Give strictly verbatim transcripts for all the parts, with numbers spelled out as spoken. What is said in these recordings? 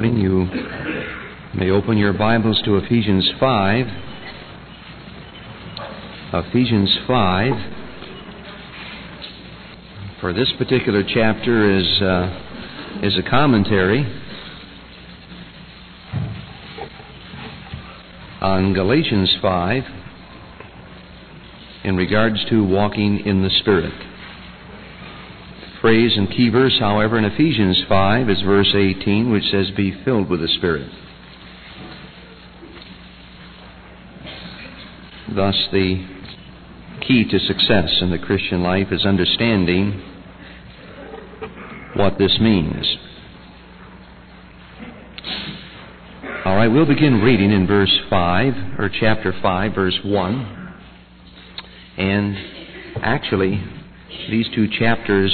morning, you may open your Bibles to Ephesians five. Ephesians five. For this particular chapter is uh, is a commentary on Galatians five in regards to walking in the Spirit. Phrase and key verse, however, in Ephesians five is verse eighteen, which says, "Be filled with the Spirit." Thus, the key to success in the Christian life is understanding what this means. All right, we'll begin reading in verse five, or chapter five, verse one. And actually, these two chapters,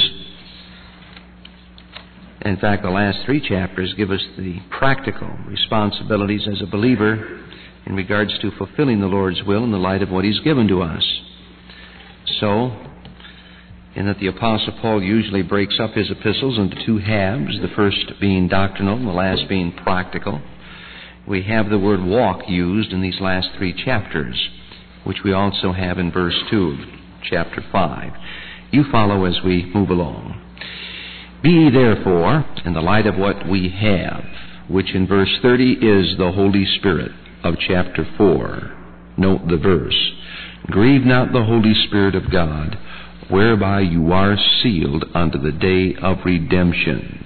in fact, the last three chapters, give us the practical responsibilities as a believer in regards to fulfilling the Lord's will in the light of what He's given to us. So, in that the Apostle Paul usually breaks up his epistles into two halves, the first being doctrinal and the last being practical, we have the word walk used in these last three chapters, which we also have in verse two of chapter five. You follow as we move along. "Be ye therefore, in the light of what we have," which in verse thirty is the Holy Spirit of chapter four. Note the verse. "Grieve not the Holy Spirit of God, whereby you are sealed unto the day of redemption."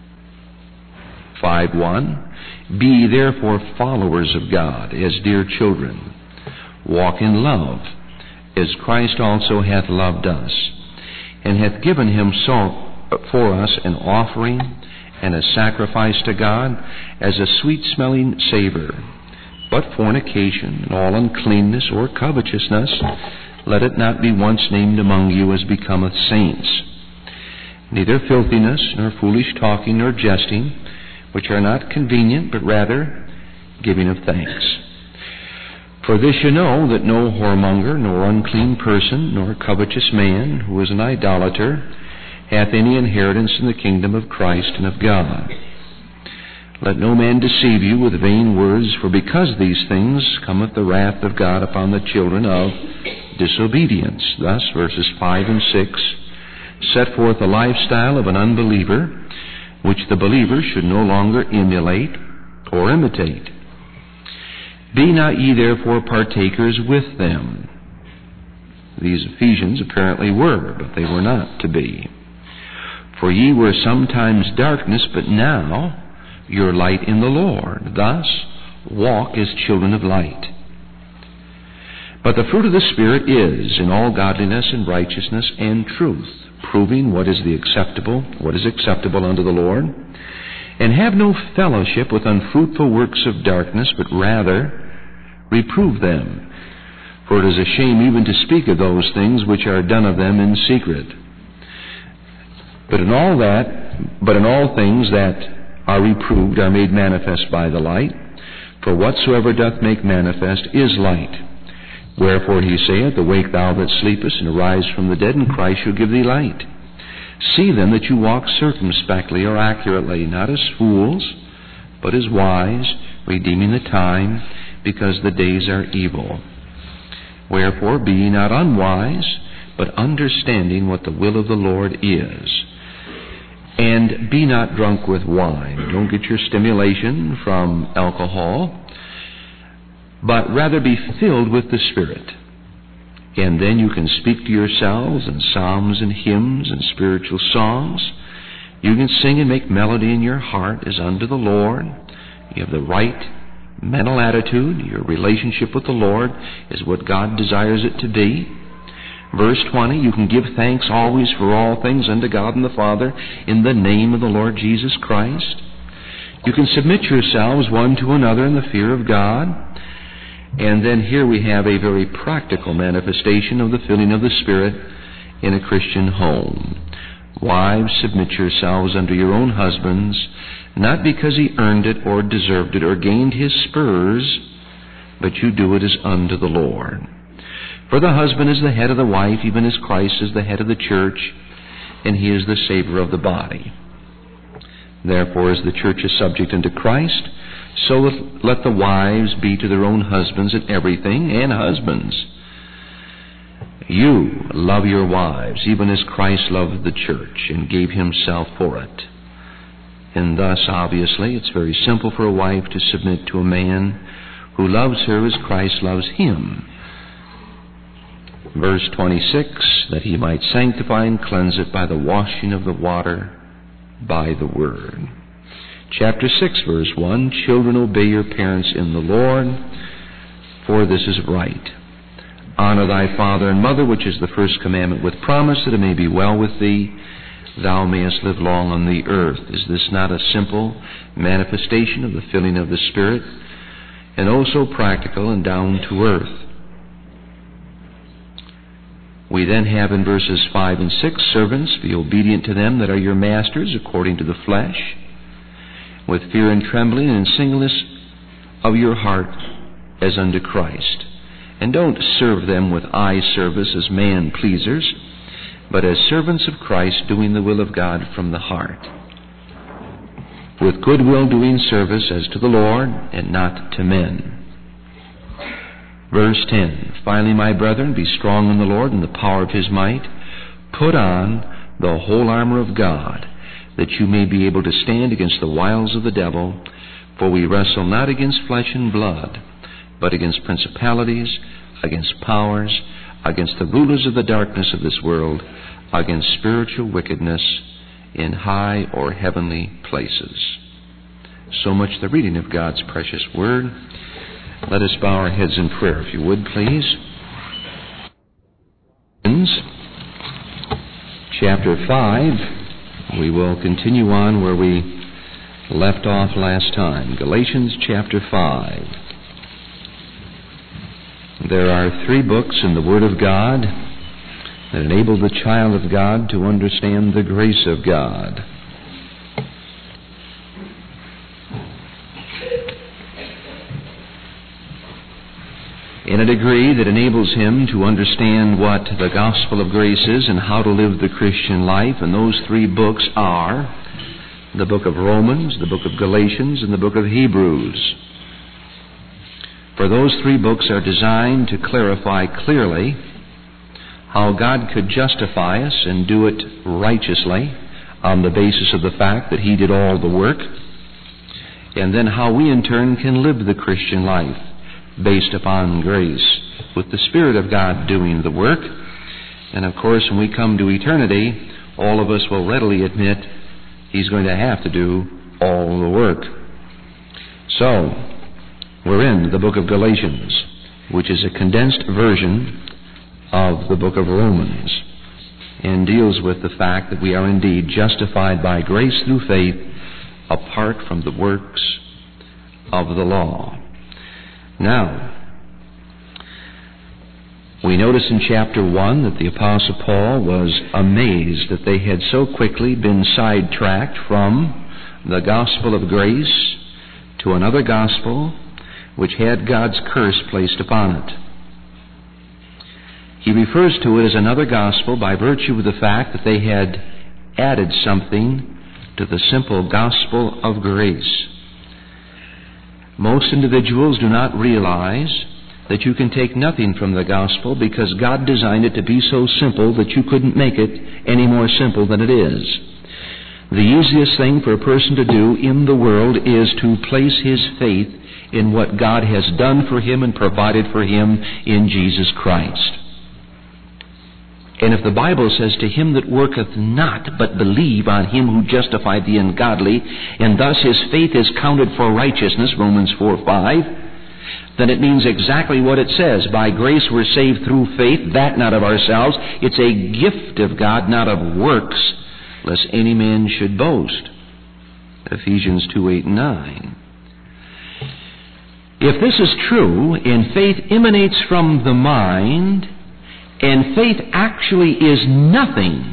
five one. "Be ye therefore followers of God, as dear children. Walk in love, as Christ also hath loved us, and hath given himself for us an offering and a sacrifice to God as a sweet-smelling savor. But fornication and all uncleanness or covetousness, let it not be once named among you as becometh saints. Neither filthiness, nor foolish talking, nor jesting, which are not convenient, but rather giving of thanks. For this you know, that no whoremonger, nor unclean person, nor covetous man, who is an idolater, hath any inheritance in the kingdom of Christ and of God. Let no man deceive you with vain words, for because of these things cometh the wrath of God upon the children of disobedience." Thus, verses five and six set forth a lifestyle of an unbeliever, which the believer should no longer emulate or imitate. "Be not ye therefore partakers with them." These Ephesians apparently were, but they were not to be. "For ye were sometimes darkness, but now your light in the Lord. Thus walk as children of light. But the fruit of the Spirit is in all godliness and righteousness and truth, proving what is the acceptable, what is acceptable unto the Lord. And have no fellowship with unfruitful works of darkness, but rather reprove them. For it is a shame even to speak of those things which are done of them in secret. But in all that, but in all things that are reproved are made manifest by the light. For whatsoever doth make manifest is light. Wherefore he saith, Awake thou that sleepest, and arise from the dead, and Christ shall give thee light. See then that you walk circumspectly or accurately, not as fools, but as wise, redeeming the time, because the days are evil. Wherefore be ye not unwise, but understanding what the will of the Lord is. And be not drunk with wine." Don't get your stimulation from alcohol, but rather be filled with the Spirit. And then you can speak to yourselves in psalms and hymns and spiritual songs. You can sing and make melody in your heart as unto the Lord. You have the right mental attitude. Your relationship with the Lord is what God desires it to be. Verse twenty, you can give thanks always for all things unto God and the Father in the name of the Lord Jesus Christ. You can submit yourselves one to another in the fear of God. And then here we have a very practical manifestation of the filling of the Spirit in a Christian home. Wives, submit yourselves unto your own husbands, not because he earned it or deserved it or gained his spurs, but you do it as unto the Lord. For the husband is the head of the wife, even as Christ is the head of the church, and he is the Savior of the body. Therefore, as the church is subject unto Christ, so let the wives be to their own husbands in everything, and husbands, you love your wives, even as Christ loved the church and gave himself for it. And thus, obviously, it's very simple for a wife to submit to a man who loves her as Christ loves him. Verse twenty-six, that he might sanctify and cleanse it by the washing of the water by the word. Chapter six, verse one, children, obey your parents in the Lord, for this is right. Honor thy father and mother, which is the first commandment, with promise that it may be well with thee, thou mayest live long on the earth. Is this not a simple manifestation of the filling of the Spirit, and also practical and down to earth? We then have in verses five and six, servants, be obedient to them that are your masters according to the flesh, with fear and trembling and singleness of your heart as unto Christ. And don't serve them with eye service as man-pleasers, but as servants of Christ, doing the will of God from the heart, with good will doing service as to the Lord and not to men. Verse ten, finally, my brethren, be strong in the Lord and the power of his might. Put on the whole armor of God, that you may be able to stand against the wiles of the devil. For we wrestle not against flesh and blood, but against principalities, against powers, against the rulers of the darkness of this world, against spiritual wickedness in high or heavenly places. So much the reading of God's precious word. Let us bow our heads in prayer, if you would, please. Chapter five, we will continue on where we left off last time. Galatians chapter five. There are three books in the Word of God that enable the child of God to understand the grace of God. In a degree that enables him to understand what the gospel of grace is and how to live the Christian life. And those three books are the book of Romans, the book of Galatians, and the book of Hebrews. For those three books are designed to clarify clearly how God could justify us and do it righteously on the basis of the fact that he did all the work, and then how we in turn can live the Christian life based upon grace, with the Spirit of God doing the work. And of course, when we come to eternity, all of us will readily admit he's going to have to do all the work. So, we're in the book of Galatians, which is a condensed version of the book of Romans, and deals with the fact that we are indeed justified by grace through faith apart from the works of the law. Now, we notice in chapter one that the Apostle Paul was amazed that they had so quickly been sidetracked from the gospel of grace to another gospel which had God's curse placed upon it. He refers to it as another gospel by virtue of the fact that they had added something to the simple gospel of grace. Most individuals do not realize that you can take nothing from the gospel because God designed it to be so simple that you couldn't make it any more simple than it is. The easiest thing for a person to do in the world is to place his faith in what God has done for him and provided for him in Jesus Christ. And if the Bible says, to him that worketh not, but believe on him who justified the ungodly, and thus his faith is counted for righteousness, Romans four five, then it means exactly what it says. By grace we're saved through faith, that not of ourselves. It's a gift of God, not of works, lest any man should boast. Ephesians two eight and nine. If this is true, and faith emanates from the mind, and faith actually is nothing,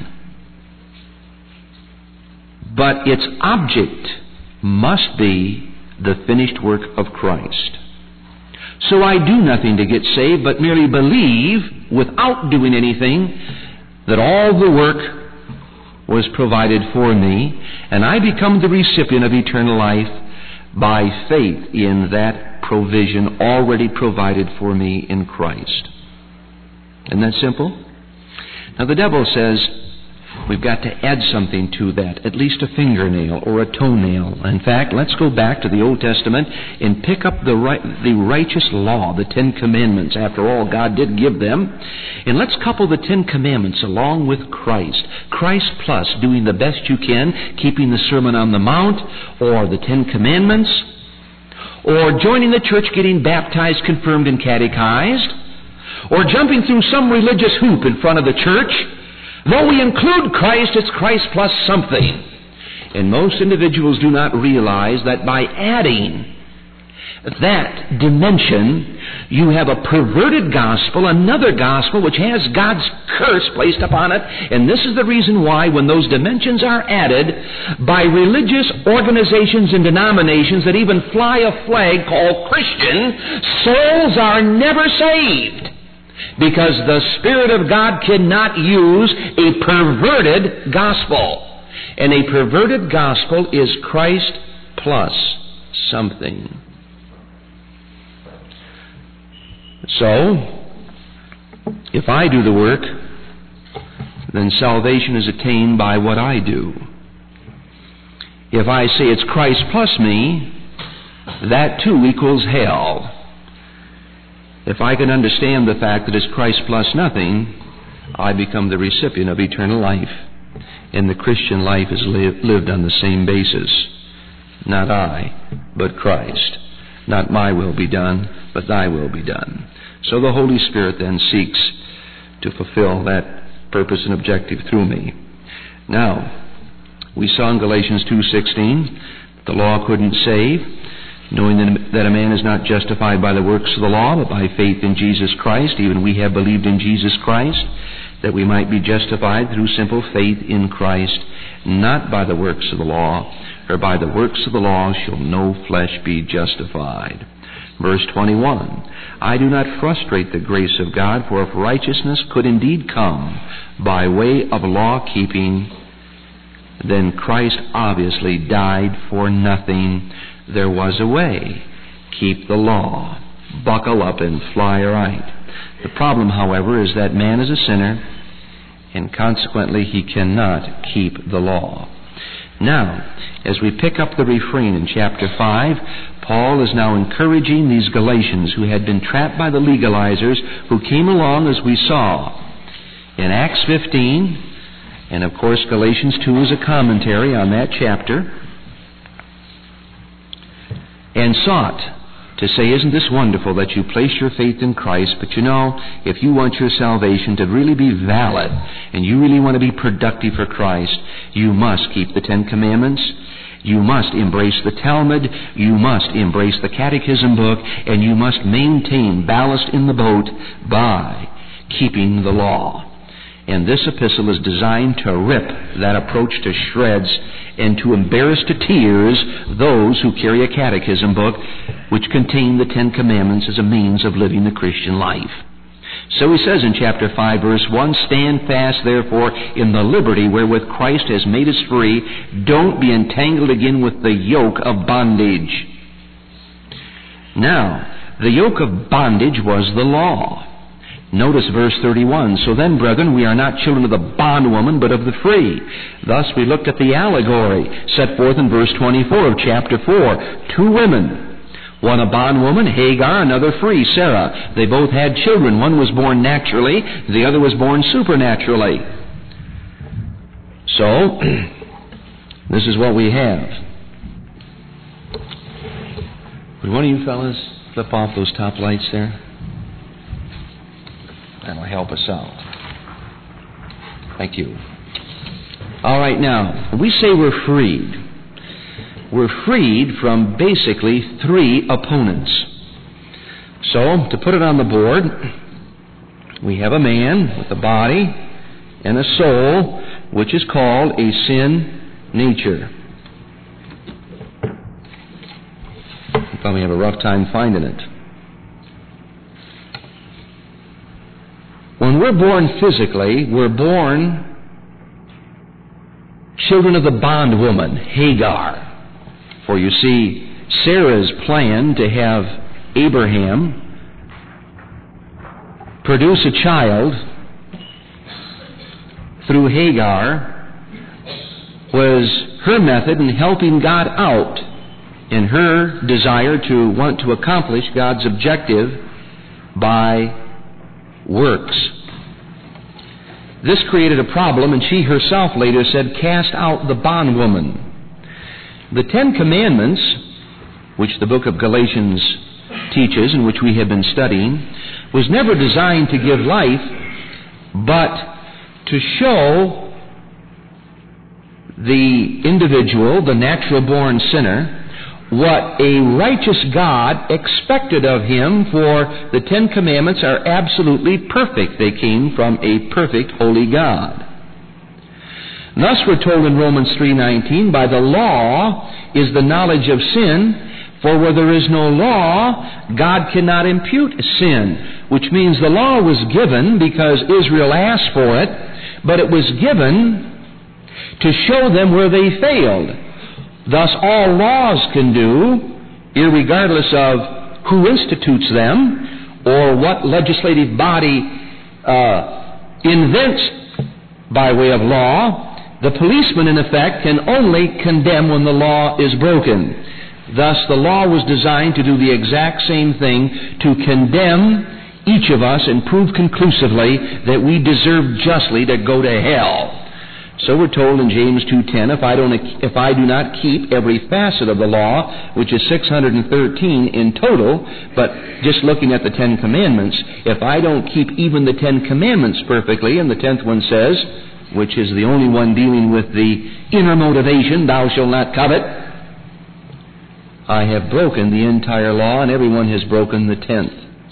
but its object must be the finished work of Christ. So I do nothing to get saved, but merely believe, without doing anything, that all the work was provided for me, and I become the recipient of eternal life by faith in that provision already provided for me in Christ. Isn't that simple? Now the devil says we've got to add something to that, at least a fingernail or a toenail. In fact, let's go back to the Old Testament and pick up the right, the righteous law, the Ten Commandments. After all, God did give them. And let's couple the Ten Commandments along with Christ. Christ plus doing the best you can, keeping the Sermon on the Mount, or the Ten Commandments, or joining the church, getting baptized, confirmed, and catechized, or jumping through some religious hoop in front of the church. Though we include Christ, it's Christ plus something. And most individuals do not realize that by adding that dimension, you have a perverted gospel, another gospel which has God's curse placed upon it. And this is the reason why when those dimensions are added by religious organizations and denominations that even fly a flag called Christian, souls are never saved. Because the Spirit of God cannot use a perverted gospel. And a perverted gospel is Christ plus something. So, if I do the work, then salvation is attained by what I do. If I say it's Christ plus me, that too equals hell. If I can understand the fact that it's Christ plus nothing, I become the recipient of eternal life. And the Christian life is li- lived on the same basis. Not I, but Christ. Not my will be done, but thy will be done. So the Holy Spirit then seeks to fulfill that purpose and objective through me. Now, we saw in Galatians two sixteen, the law couldn't save, knowing that a man is not justified by the works of the law, but by faith in Jesus Christ. Even we have believed in Jesus Christ, that we might be justified through simple faith in Christ, not by the works of the law, for by the works of the law shall no flesh be justified. Verse twenty-one, I do not frustrate the grace of God, for if righteousness could indeed come by way of law-keeping, then Christ obviously died for nothing. There was a way. Keep the law. Buckle up and fly right. The problem, however, is that man is a sinner, and consequently he cannot keep the law. Now, as we pick up the refrain in chapter five, Paul is now encouraging these Galatians who had been trapped by the legalizers, who came along, as we saw in Acts fifteen, and of course Galatians two is a commentary on that chapter, and sought to say, isn't this wonderful that you place your faith in Christ, but you know, if you want your salvation to really be valid, and you really want to be productive for Christ, you must keep the Ten Commandments, you must embrace the Talmud, you must embrace the Catechism book, and you must maintain ballast in the boat by keeping the law. And this epistle is designed to rip that approach to shreds and to embarrass to tears those who carry a catechism book which contain the Ten Commandments as a means of living the Christian life. So he says in chapter five, verse one, stand fast, therefore, in the liberty wherewith Christ has made us free. Don't be entangled again with the yoke of bondage. Now, the yoke of bondage was the law. Notice verse thirty-one. So then, brethren, we are not children of the bondwoman, but of the free. Thus we looked at the allegory set forth in verse twenty-four of chapter four. Two women. One a bondwoman, Hagar, another free, Sarah. They both had children. One was born naturally, the other was born supernaturally. So, this is what we have. Would one of you fellas flip off those top lights there? That'll help us out. Thank you. All right, now, when we say we're freed, we're freed from basically three opponents. So, to put it on the board, we have a man with a body and a soul, which is called a sin nature. You probably have a rough time finding it. When we're born physically, we're born children of the bondwoman, Hagar. For you see, Sarah's plan to have Abraham produce a child through Hagar was her method in helping God out in her desire to want to accomplish God's objective by works. This created a problem, and she herself later said, "Cast out the bondwoman." The Ten Commandments, which the book of Galatians teaches and which we have been studying, was never designed to give life, but to show the individual, the natural-born sinner, what a righteous God expected of him, for the Ten Commandments are absolutely perfect. They came from a perfect, holy God. Thus we're told in Romans three nineteen, by the law is the knowledge of sin, for where there is no law, God cannot impute sin. Which means the law was given because Israel asked for it, but it was given to show them where they failed. Thus all laws can do, irregardless of who institutes them or what legislative body uh, invents by way of law, the policeman, in effect, can only condemn when the law is broken. Thus, the law was designed to do the exact same thing, to condemn each of us and prove conclusively that we deserve justly to go to hell. So we're told in James two ten, if I don't, if I do not keep every facet of the law, which is six hundred thirteen in total, but just looking at the Ten Commandments, if I don't keep even the Ten Commandments perfectly, and the tenth one says, which is the only one dealing with the inner motivation, thou shalt not covet, I have broken the entire law, and everyone has broken the tenth.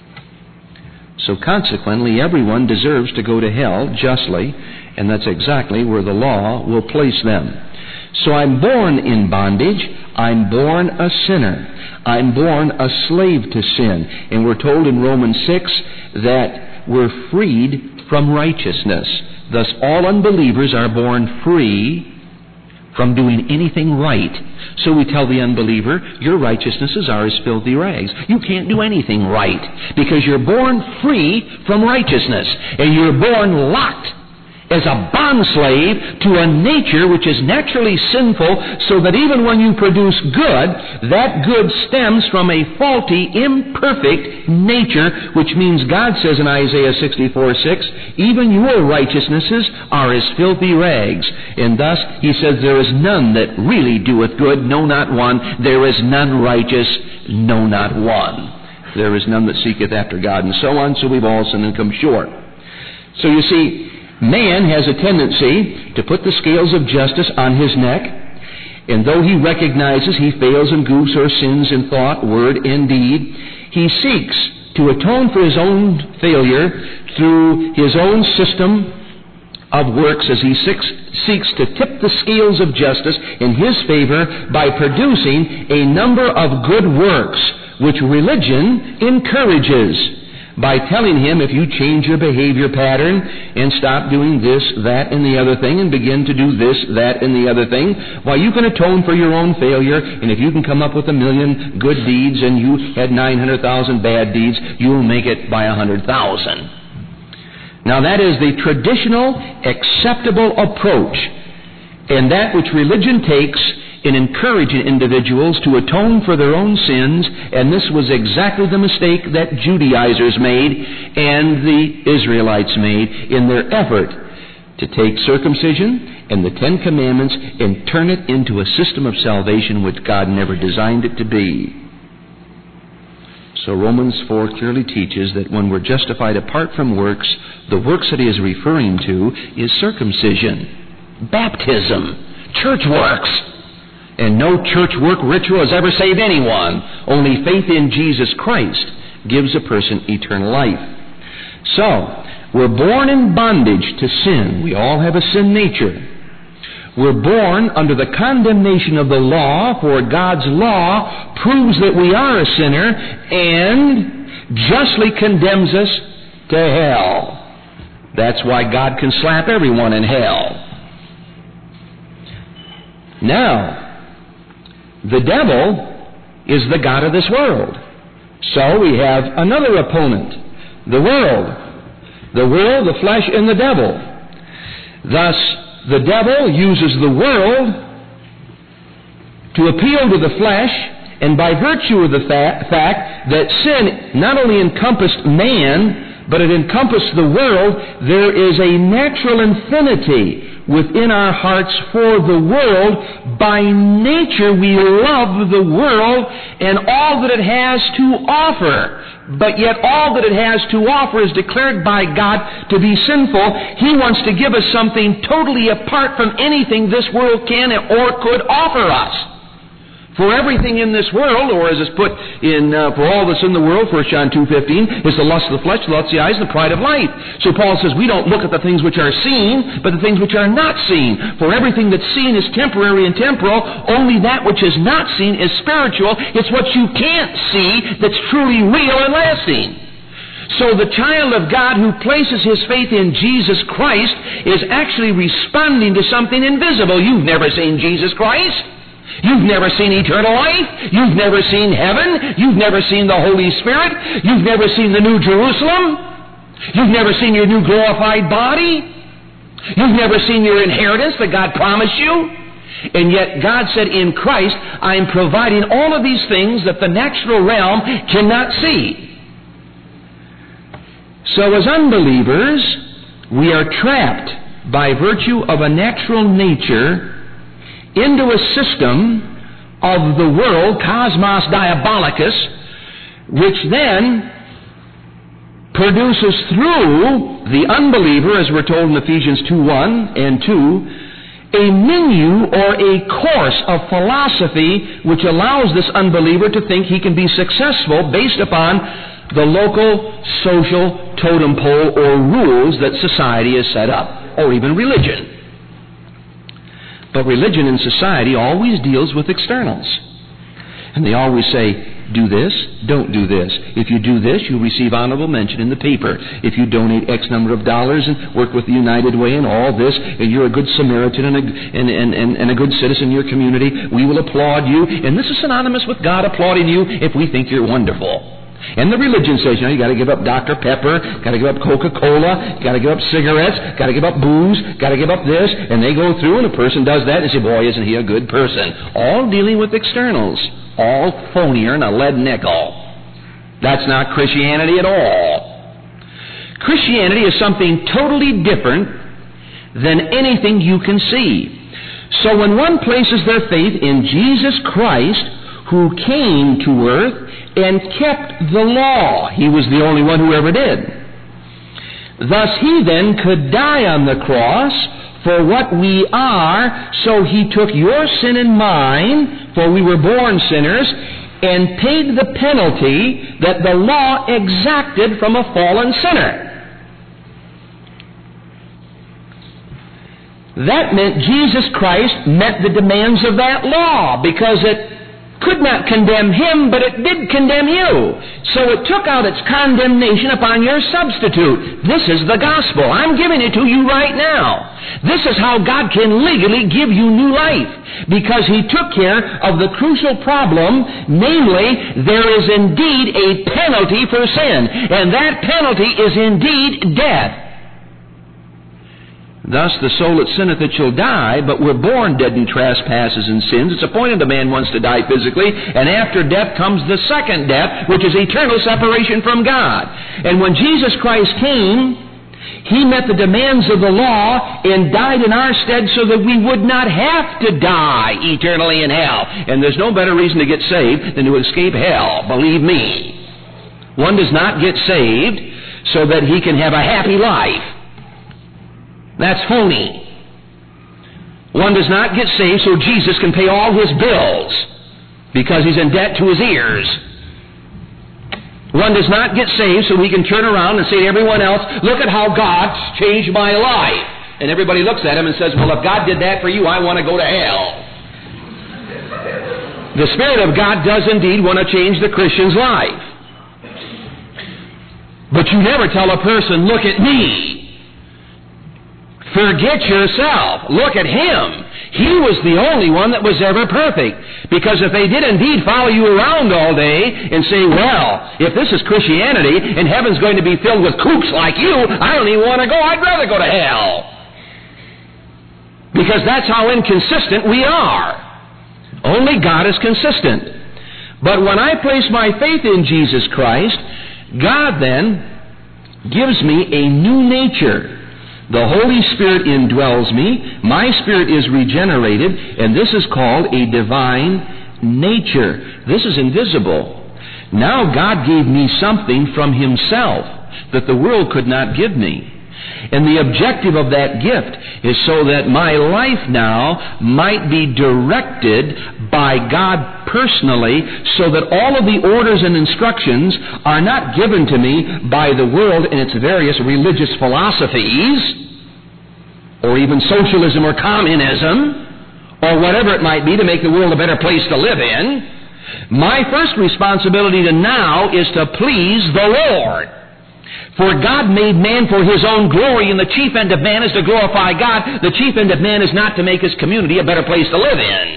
So consequently, everyone deserves to go to hell justly, and that's exactly where the law will place them. So I'm born in bondage. I'm born a sinner. I'm born a slave to sin. And we're told in Romans six that we're freed from righteousness. Thus all unbelievers are born free from doing anything right. So we tell the unbeliever, your righteousnesses are as filthy rags. You can't do anything right because you're born free from righteousness, and you're born locked as a bondslave to a nature which is naturally sinful, so that even when you produce good, that good stems from a faulty, imperfect nature, which means God says in Isaiah sixty-four six, even your righteousnesses are as filthy rags. And thus, he says, there is none that really doeth good, no, not one. There is none righteous, no, not one. There is none that seeketh after God, and so on. So we've all sinned and come short. So you see, man has a tendency to put the scales of justice on his neck, and though he recognizes he fails and goofs or sins in thought, word, and deed, he seeks to atone for his own failure through his own system of works, as he seeks, seeks to tip the scales of justice in his favor by producing a number of good works, which religion encourages, by telling him, if you change your behavior pattern and stop doing this, that, and the other thing, and begin to do this, that, and the other thing, why, you can atone for your own failure, and if you can come up with a million good deeds and you had nine hundred thousand bad deeds, you'll make it by one hundred thousand. Now that is the traditional, acceptable approach, and that which religion takes in encouraging individuals to atone for their own sins, and this was exactly the mistake that Judaizers made and the Israelites made in their effort to take circumcision and the Ten Commandments and turn it into a system of salvation which God never designed it to be. So Romans four clearly teaches that when we're justified apart from works, the works that he is referring to is circumcision, baptism, church works. And no church work ritual has ever saved anyone. Only faith in Jesus Christ gives a person eternal life. So, we're born in bondage to sin. We all have a sin nature. We're born under the condemnation of the law, for God's law proves that we are a sinner and justly condemns us to hell. That's why God can slap everyone in hell. Now, the devil is the god of this world. So we have another opponent, the world. The world, the flesh, and the devil. Thus, the devil uses the world to appeal to the flesh, and by virtue of the fa- fact that sin not only encompassed man, but it encompassed the world, there is a natural infinity within our hearts for the world. By nature, we love the world and all that it has to offer. But yet all that it has to offer is declared by God to be sinful. He wants to give us something totally apart from anything this world can or could offer us. For everything in this world, or as is put in, uh, for all that's in the world, First John two fifteen, is the lust of the flesh, the lust of the eyes, and the pride of life. So Paul says we don't look at the things which are seen, but the things which are not seen. For everything that's seen is temporary and temporal. Only that which is not seen is spiritual. It's what you can't see that's truly real and lasting. So the child of God who places his faith in Jesus Christ is actually responding to something invisible. You've never seen Jesus Christ. You've never seen eternal life. You've never seen heaven. You've never seen the Holy Spirit. You've never seen the New Jerusalem. You've never seen your new glorified body. You've never seen your inheritance that God promised you. And yet God said, in Christ, I am providing all of these things that the natural realm cannot see. So as unbelievers, we are trapped by virtue of a natural nature into a system of the world, cosmos diabolicus, which then produces through the unbeliever, as we're told in Ephesians two one and two, a menu or a course of philosophy which allows this unbeliever to think he can be successful based upon the local social totem pole or rules that society has set up, or even religion. But religion and society always deals with externals. And they always say, do this, don't do this. If you do this, you'll receive honorable mention in the paper. If you donate X number of dollars and work with the United Way and all this, and you're a good Samaritan and a, and, and, and, and a good citizen in your community, we will applaud you. And this is synonymous with God applauding you if we think you're wonderful. And the religion says, you know, you got to give up Doctor Pepper, got to give up Coca-Cola, got to give up cigarettes, got to give up booze, got to give up this, and they go through, and a person does that, and say, boy, isn't he a good person? All dealing with externals, all phonier than a lead nickel. That's not Christianity at all. Christianity is something totally different than anything you can see. So when one places their faith in Jesus Christ, who came to earth and kept the law. He was the only one who ever did. Thus he then could die on the cross for what we are, so he took your sin and mine, for we were born sinners, and paid the penalty that the law exacted from a fallen sinner. That meant Jesus Christ met the demands of that law, because it could not condemn him, but it did condemn you. So it took out its condemnation upon your substitute. This is the gospel. I'm giving it to you right now. This is how God can legally give you new life, because he took care of the crucial problem, namely, there is indeed a penalty for sin, and that penalty is indeed death. Thus the soul that sinneth it shall die, but we're born dead in trespasses and sins. It's appointed a man once to die physically, and after death comes the second death, which is eternal separation from God. And when Jesus Christ came, he met the demands of the law and died in our stead so that we would not have to die eternally in hell. And there's no better reason to get saved than to escape hell, believe me. One does not get saved so that he can have a happy life. That's phony. One does not get saved so Jesus can pay all his bills because he's in debt to his ears. One does not get saved so he can turn around and say to everyone else, look at how God's changed my life. And everybody looks at him and says, well, if God did that for you, I want to go to hell. The Spirit of God does indeed want to change the Christian's life. But you never tell a person, look at me. Forget yourself. Look at him. He was the only one that was ever perfect. Because if they did indeed follow you around all day and say, well, if this is Christianity and heaven's going to be filled with kooks like you, I don't even want to go. I'd rather go to hell. Because that's how inconsistent we are. Only God is consistent. But when I place my faith in Jesus Christ, God then gives me a new nature. The Holy Spirit indwells me, my spirit is regenerated, and this is called a divine nature. This is invisible. Now God gave me something from Himself that the world could not give me. And the objective of that gift is so that my life now might be directed by God personally, so that all of the orders and instructions are not given to me by the world and its various religious philosophies, or even socialism or communism, or whatever it might be to make the world a better place to live in. My first responsibility to now is to please the Lord. For God made man for His own glory, and the chief end of man is to glorify God. The chief end of man is not to make his community a better place to live in.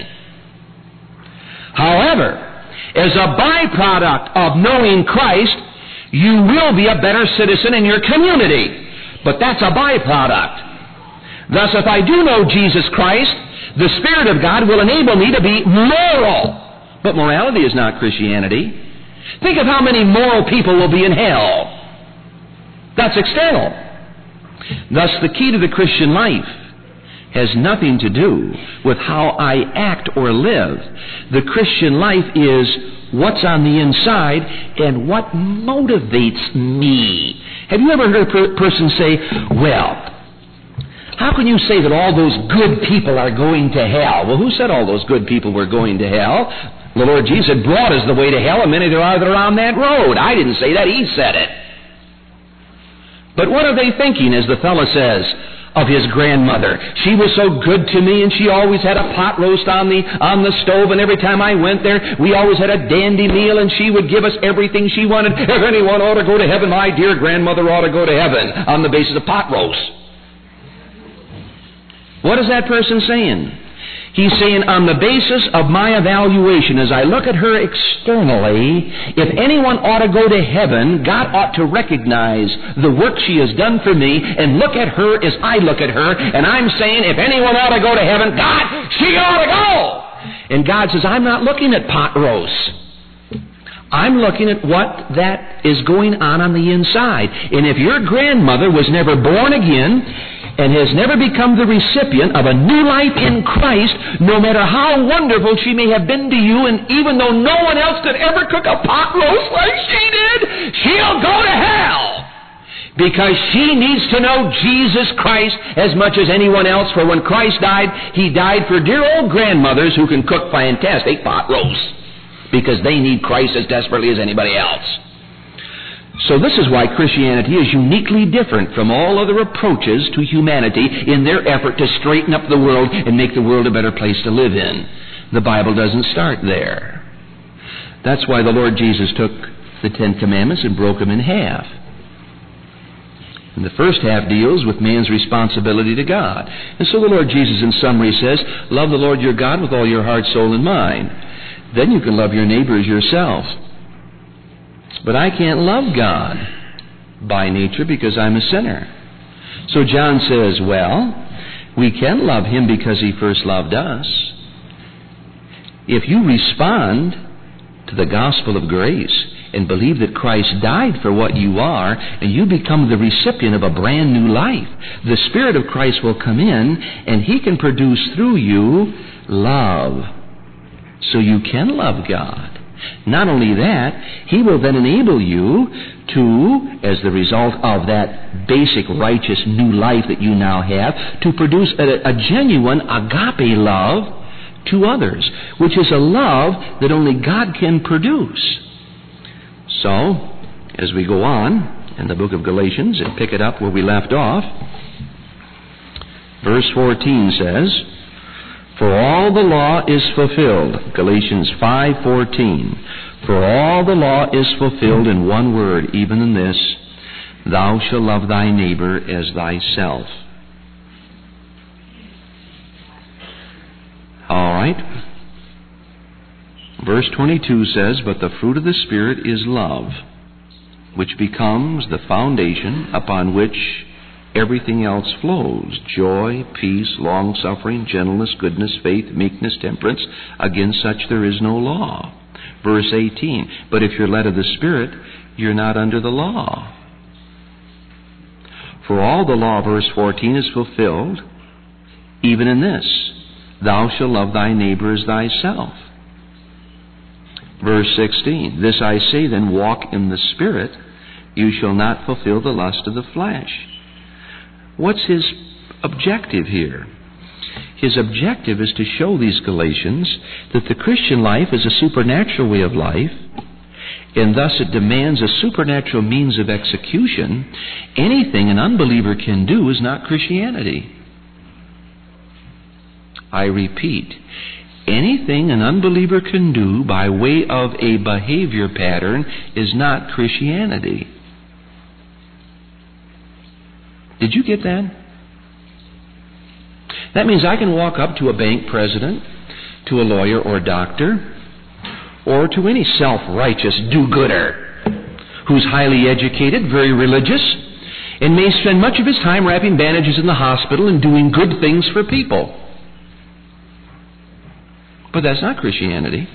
However, as a byproduct of knowing Christ, you will be a better citizen in your community. But that's a byproduct. Thus, if I do know Jesus Christ, the Spirit of God will enable me to be moral. But morality is not Christianity. Think of how many moral people will be in hell. That's external. Thus, the key to the Christian life has nothing to do with how I act or live. The Christian life is what's on the inside and what motivates me. Have you ever heard a per- person say, well, how can you say that all those good people are going to hell? Well, who said all those good people were going to hell? The Lord Jesus said, broad is the way to hell, and many there are that are on that road. I didn't say that. He said it. But what are they thinking, as the fellow says, of his grandmother? She was so good to me, and she always had a pot roast on the on the stove, and every time I went there, we always had a dandy meal, and she would give us everything she wanted. If anyone ought to go to heaven, my dear grandmother ought to go to heaven, on the basis of pot roast. What is that person saying? He's saying, on the basis of my evaluation, as I look at her externally, if anyone ought to go to heaven, God ought to recognize the work she has done for me and look at her as I look at her. And I'm saying, if anyone ought to go to heaven, God, she ought to go. And God says, I'm not looking at pot roast. I'm looking at what that is going on on the inside. And if your grandmother was never born again and has never become the recipient of a new life in Christ, no matter how wonderful she may have been to you, and even though no one else could ever cook a pot roast like she did, she'll go to hell. Because she needs to know Jesus Christ as much as anyone else. For when Christ died, He died for dear old grandmothers who can cook fantastic pot roasts, because they need Christ as desperately as anybody else. So this is why Christianity is uniquely different from all other approaches to humanity in their effort to straighten up the world and make the world a better place to live in. The Bible doesn't start there. That's why the Lord Jesus took the Ten Commandments and broke them in half. And the first half deals with man's responsibility to God. And so the Lord Jesus in summary says, love the Lord your God with all your heart, soul, and mind. Then you can love your neighbor as yourself. But I can't love God by nature because I'm a sinner. So John says, well, we can love Him because He first loved us. If you respond to the gospel of grace and believe that Christ died for what you are, and you become the recipient of a brand new life, the Spirit of Christ will come in, and He can produce through you love. So you can love God. Not only that, He will then enable you to, as the result of that basic righteous new life that you now have, to produce a, a genuine agape love to others, which is a love that only God can produce. So, as we go on in the book of Galatians and pick it up where we left off, verse fourteen says, for all the law is fulfilled, Galatians five fourteen. For all the law is fulfilled in one word, even in this, thou shalt love thy neighbor as thyself. right. Verse twenty-two says, "But the fruit of the Spirit is love, which becomes the foundation upon which everything else flows. Joy, peace, long-suffering, gentleness, goodness, faith, meekness, temperance. Against such there is no law." Verse eighteen, "But if you're led of the Spirit, you're not under the law. For all the law," verse fourteen, "is fulfilled, even in this, thou shalt love thy neighbor as thyself." Verse sixteen, "This I say then, walk in the Spirit, you shall not fulfill the lust of the flesh." What's his objective here? His objective is to show these Galatians that the Christian life is a supernatural way of life, and thus it demands a supernatural means of execution. Anything an unbeliever can do is not Christianity. I repeat, anything an unbeliever can do by way of a behavior pattern is not Christianity. Did you get that? That means I can walk up to a bank president, to a lawyer or doctor, or to any self-righteous do-gooder who's highly educated, very religious, and may spend much of his time wrapping bandages in the hospital and doing good things for people. But that's not Christianity.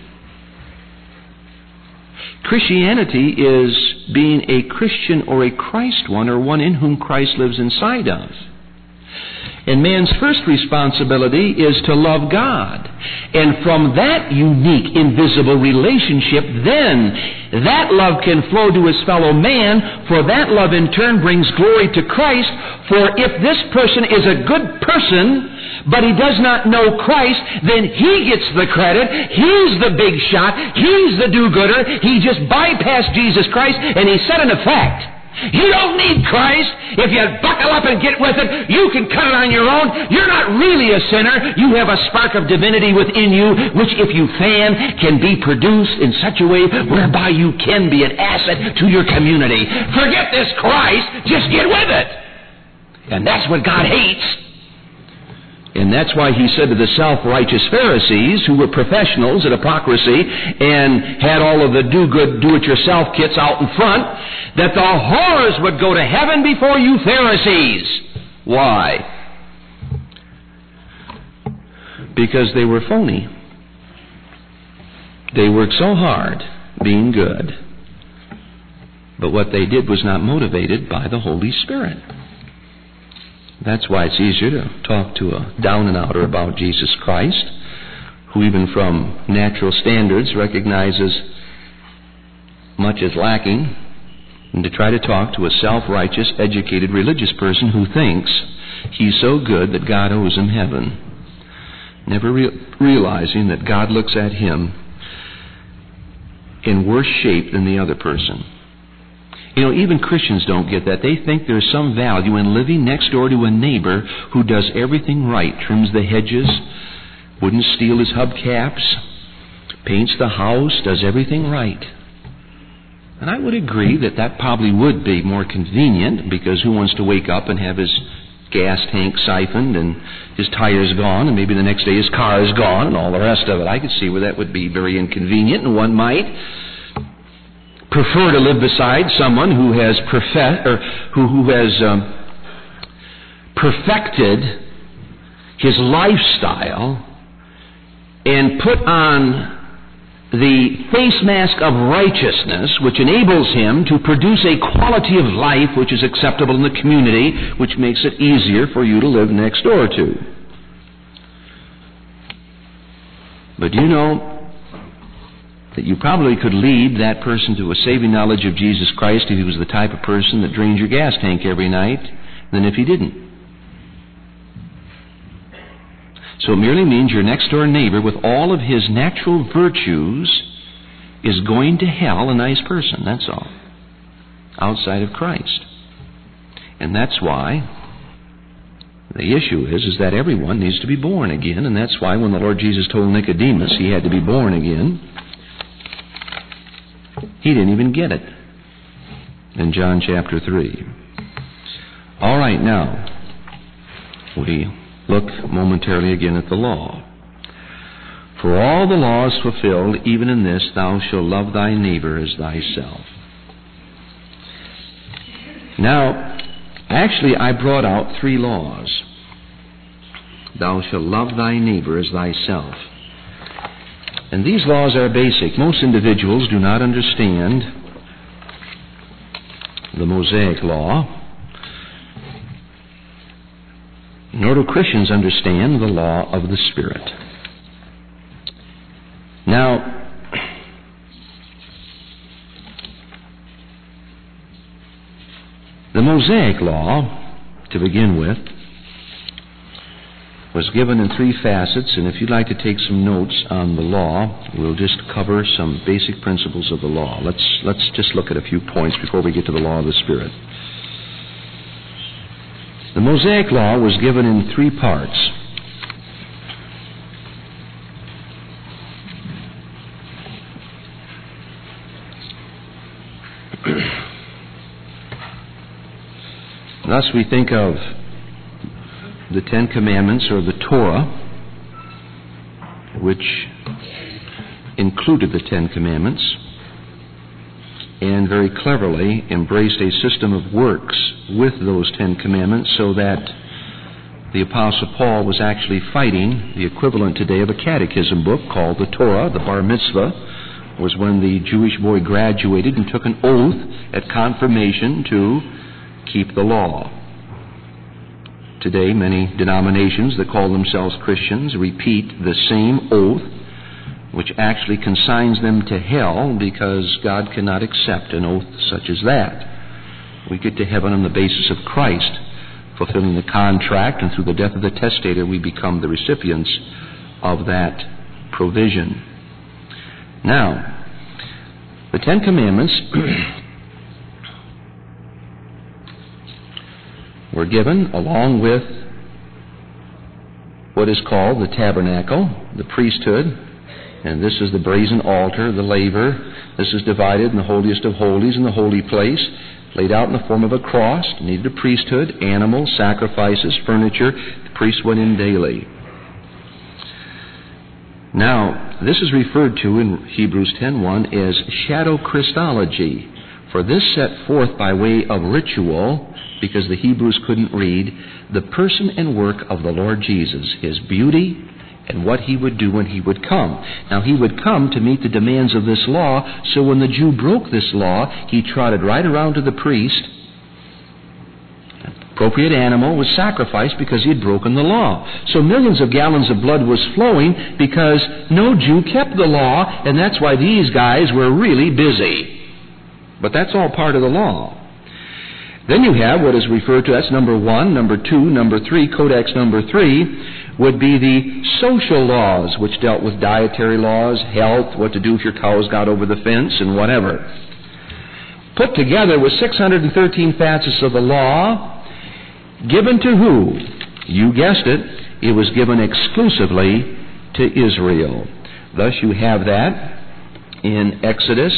Christianity is being a Christian or a Christ one, or one in whom Christ lives inside of. And man's first responsibility is to love God. And from that unique, invisible relationship, then that love can flow to his fellow man, for that love in turn brings glory to Christ. For if this person is a good person, but he does not know Christ, then he gets the credit. He's the big shot. He's the do-gooder. He just bypassed Jesus Christ, and he set an effect. You don't need Christ. If you buckle up and get with it, you can cut it on your own. You're not really a sinner. You have a spark of divinity within you, which if you fan, can be produced in such a way whereby you can be an asset to your community. Forget this Christ. Just get with it. And that's what God hates. And that's why he said to the self-righteous Pharisees, who were professionals at hypocrisy and had all of the do-good, do-it-yourself kits out in front, that the whores would go to heaven before you Pharisees. Why? Because they were phony. They worked so hard being good, but what they did was not motivated by the Holy Spirit. That's why it's easier to talk to a down-and-outer about Jesus Christ, who even from natural standards recognizes much is lacking, and to try to talk to a self-righteous, educated, religious person who thinks he's so good that God owes him heaven, never re- realizing that God looks at him in worse shape than the other person. You know, even Christians don't get that. They think there's some value in living next door to a neighbor who does everything right, trims the hedges, wouldn't steal his hubcaps, paints the house, does everything right. And I would agree that that probably would be more convenient, because who wants to wake up and have his gas tank siphoned and his tires gone, and maybe the next day his car is gone and all the rest of it. I could see where that would be very inconvenient, and one might prefer to live beside someone who has perfect, or who, who has um, perfected his lifestyle and put on the face mask of righteousness, which enables him to produce a quality of life which is acceptable in the community, which makes it easier for you to live next door to. But do you know that you probably could lead that person to a saving knowledge of Jesus Christ if he was the type of person that drained your gas tank every night than if he didn't? So it merely means your next-door neighbor with all of his natural virtues is going to hell a nice person, that's all, outside of Christ. And that's why the issue is, is that everyone needs to be born again, and that's why when the Lord Jesus told Nicodemus he had to be born again, he didn't even get it in John chapter three. All right, now, we look momentarily again at the law. For all the law is fulfilled, even in this, thou shalt love thy neighbor as thyself. Now, actually, I brought out three laws. Thou shalt love thy neighbor as thyself. And these laws are basic. Most individuals do not understand the Mosaic law, nor do Christians understand the law of the Spirit. Now, the Mosaic law, to begin with, was given in three facets, and if you'd like to take some notes on the law, we'll just cover some basic principles of the law. Let's let's just look at a few points before we get to the law of the Spirit. The Mosaic law was given in three parts. Thus we think of the Ten Commandments, or the Torah, which included the Ten Commandments and very cleverly embraced a system of works with those Ten Commandments, so that the Apostle Paul was actually fighting the equivalent today of a catechism book called the Torah. The Bar Mitzvah was when the Jewish boy graduated and took an oath at confirmation to keep the law. Today, many denominations that call themselves Christians repeat the same oath, which actually consigns them to hell, because God cannot accept an oath such as that. We get to heaven on the basis of Christ fulfilling the contract, and through the death of the testator we become the recipients of that provision. Now, the Ten Commandments were given along with what is called the tabernacle, the priesthood, and this is the brazen altar, the laver. This is divided in the holiest of holies and the holy place, laid out in the form of a cross. Needed a priesthood, animals, sacrifices, furniture. The priest went in daily. Now, this is referred to in Hebrews ten one as shadow Christology, for this set forth by way of ritual, because the Hebrews couldn't read, the person and work of the Lord Jesus, His beauty, and what He would do when He would come. Now, He would come to meet the demands of this law, so when the Jew broke this law, he trotted right around to the priest. An appropriate animal was sacrificed because he had broken the law. So millions of gallons of blood was flowing because no Jew kept the law, and that's why these guys were really busy. But that's all part of the law. Then you have what is referred to, that's number one, number two, number three, codex number three, would be the social laws, which dealt with dietary laws, health, what to do if your cows got over the fence, and whatever. Put together with six hundred thirteen facets of the law, given to who? You guessed it, it was given exclusively to Israel. Thus you have that in Exodus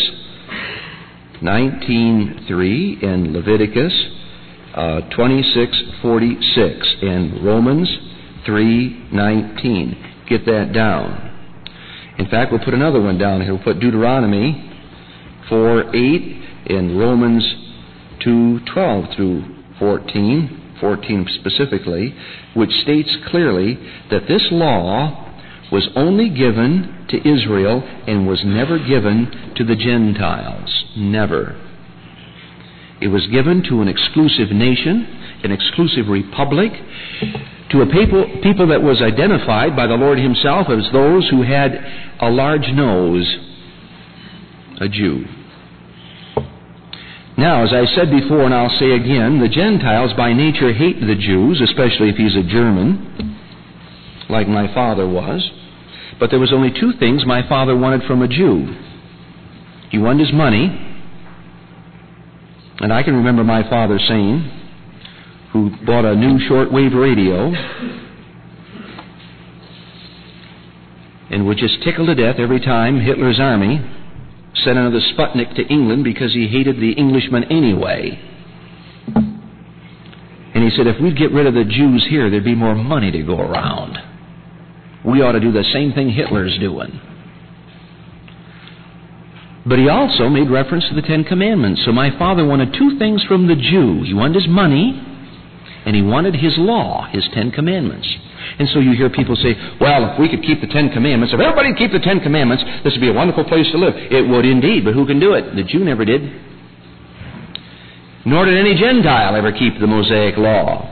nineteen three, and Leviticus uh, twenty-six forty-six, and Romans three nineteen. Get that down. In fact, we'll put another one down here. We'll put Deuteronomy four eight and Romans two twelve through fourteen, fourteen specifically, which states clearly that this law was only given to Israel and was never given to the Gentiles. Never. It was given to an exclusive nation, an exclusive republic, to a people, people that was identified by the Lord Himself as those who had a large nose, a Jew. Now, as I said before, and I'll say again, the Gentiles by nature hate the Jews, especially if he's a German, like my father was. But there was only two things my father wanted from a Jew. He wanted his money, and I can remember my father saying, who bought a new shortwave radio and was just tickled to death every time Hitler's army sent another Sputnik to England because he hated the Englishmen anyway. And he said, if we'd get rid of the Jews here, there'd be more money to go around. we ought to do the same thing Hitler's doing. But he also made reference to the Ten Commandments. So my father wanted two things from the Jew. He wanted his money, and he wanted his law, his Ten Commandments. And so you hear people say, well, if we could keep the Ten Commandments, if everybody could keep the Ten Commandments, this would be a wonderful place to live. It would indeed, but who can do it? The Jew never did. Nor did any Gentile ever keep the Mosaic law.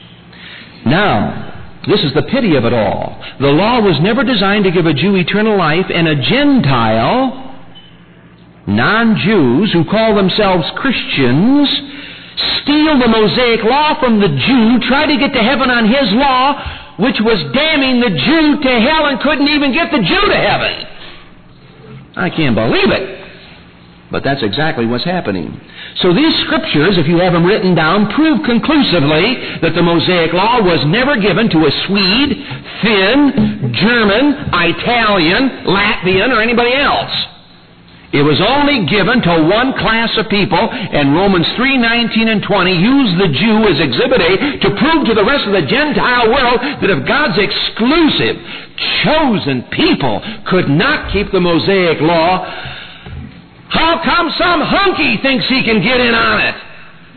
Now, this is the pity of it all. The law was never designed to give a Jew eternal life, and a Gentile, non-Jews who call themselves Christians, steal the Mosaic law from the Jew, try to get to heaven on his law, which was damning the Jew to hell and couldn't even get the Jew to heaven. I can't believe it. But that's exactly what's happening. So these scriptures, if you have them written down, prove conclusively that the Mosaic law was never given to a Swede, Finn, German, Italian, Latvian, or anybody else. It was only given to one class of people, and Romans three nineteen and twenty use the Jew as Exhibit A to prove to the rest of the Gentile world that if God's exclusive, chosen people could not keep the Mosaic law, how come some hunky thinks he can get in on it?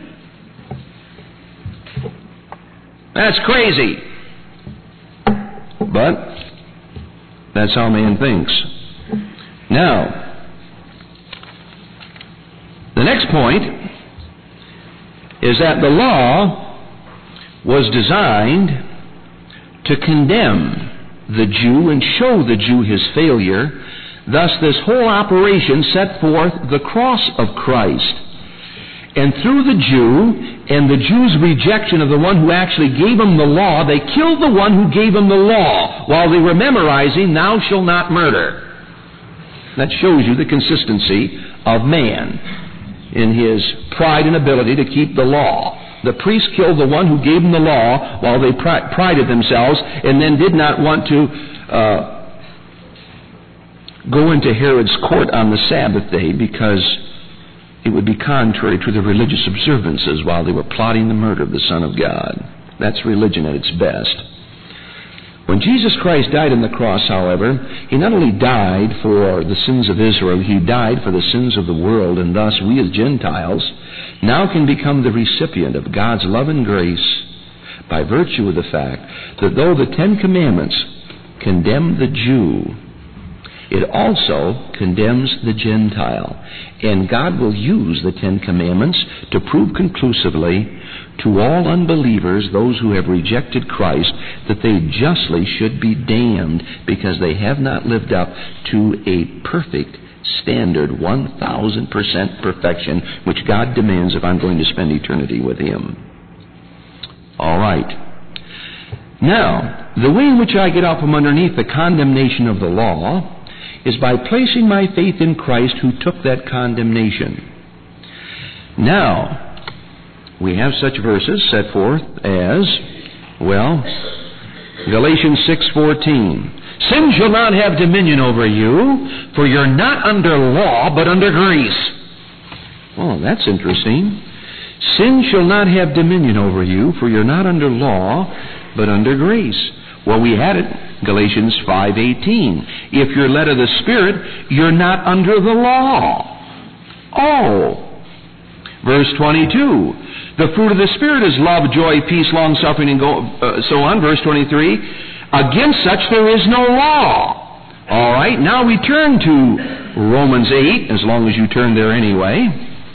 That's crazy. But that's how man thinks. Now, the next point is that the law was designed to condemn the Jew and show the Jew his failure. Thus, this whole operation set forth the cross of Christ. And through the Jew and the Jew's rejection of the one who actually gave him the law, they killed the one who gave him the law while they were memorizing, "Thou shalt not murder." That shows you the consistency of man in his pride and ability to keep the law. The priests killed the one who gave them the law while they prided themselves and then did not want to uh, go into Herod's court on the Sabbath day because it would be contrary to the religious observances while they were plotting the murder of the Son of God. That's religion at its best. When Jesus Christ died on the cross, however, he not only died for the sins of Israel, he died for the sins of the world, and thus we as Gentiles now can become the recipient of God's love and grace by virtue of the fact that though the Ten Commandments condemn the Jew, it also condemns the Gentile. And God will use the Ten Commandments to prove conclusively to all unbelievers, those who have rejected Christ, that they justly should be damned because they have not lived up to a perfect standard, one thousand percent perfection, which God demands if I'm going to spend eternity with Him. All right. Now, the way in which I get out from underneath the condemnation of the law is by placing my faith in Christ who took that condemnation. Now, we have such verses set forth as, well, Galatians six fourteen. Sin shall not have dominion over you, for you're not under law, but under grace. Oh, that's interesting. Sin shall not have dominion over you, for you're not under law, but under grace. Well, we had it, Galatians five eighteen. If you're led of the Spirit, you're not under the law. Oh. Verse twenty-two. The fruit of the Spirit is love, joy, peace, long-suffering, and go, uh, so on. Verse twenty-three. Against such there is no law. All right, now we turn to Romans eight, as long as you turn there anyway.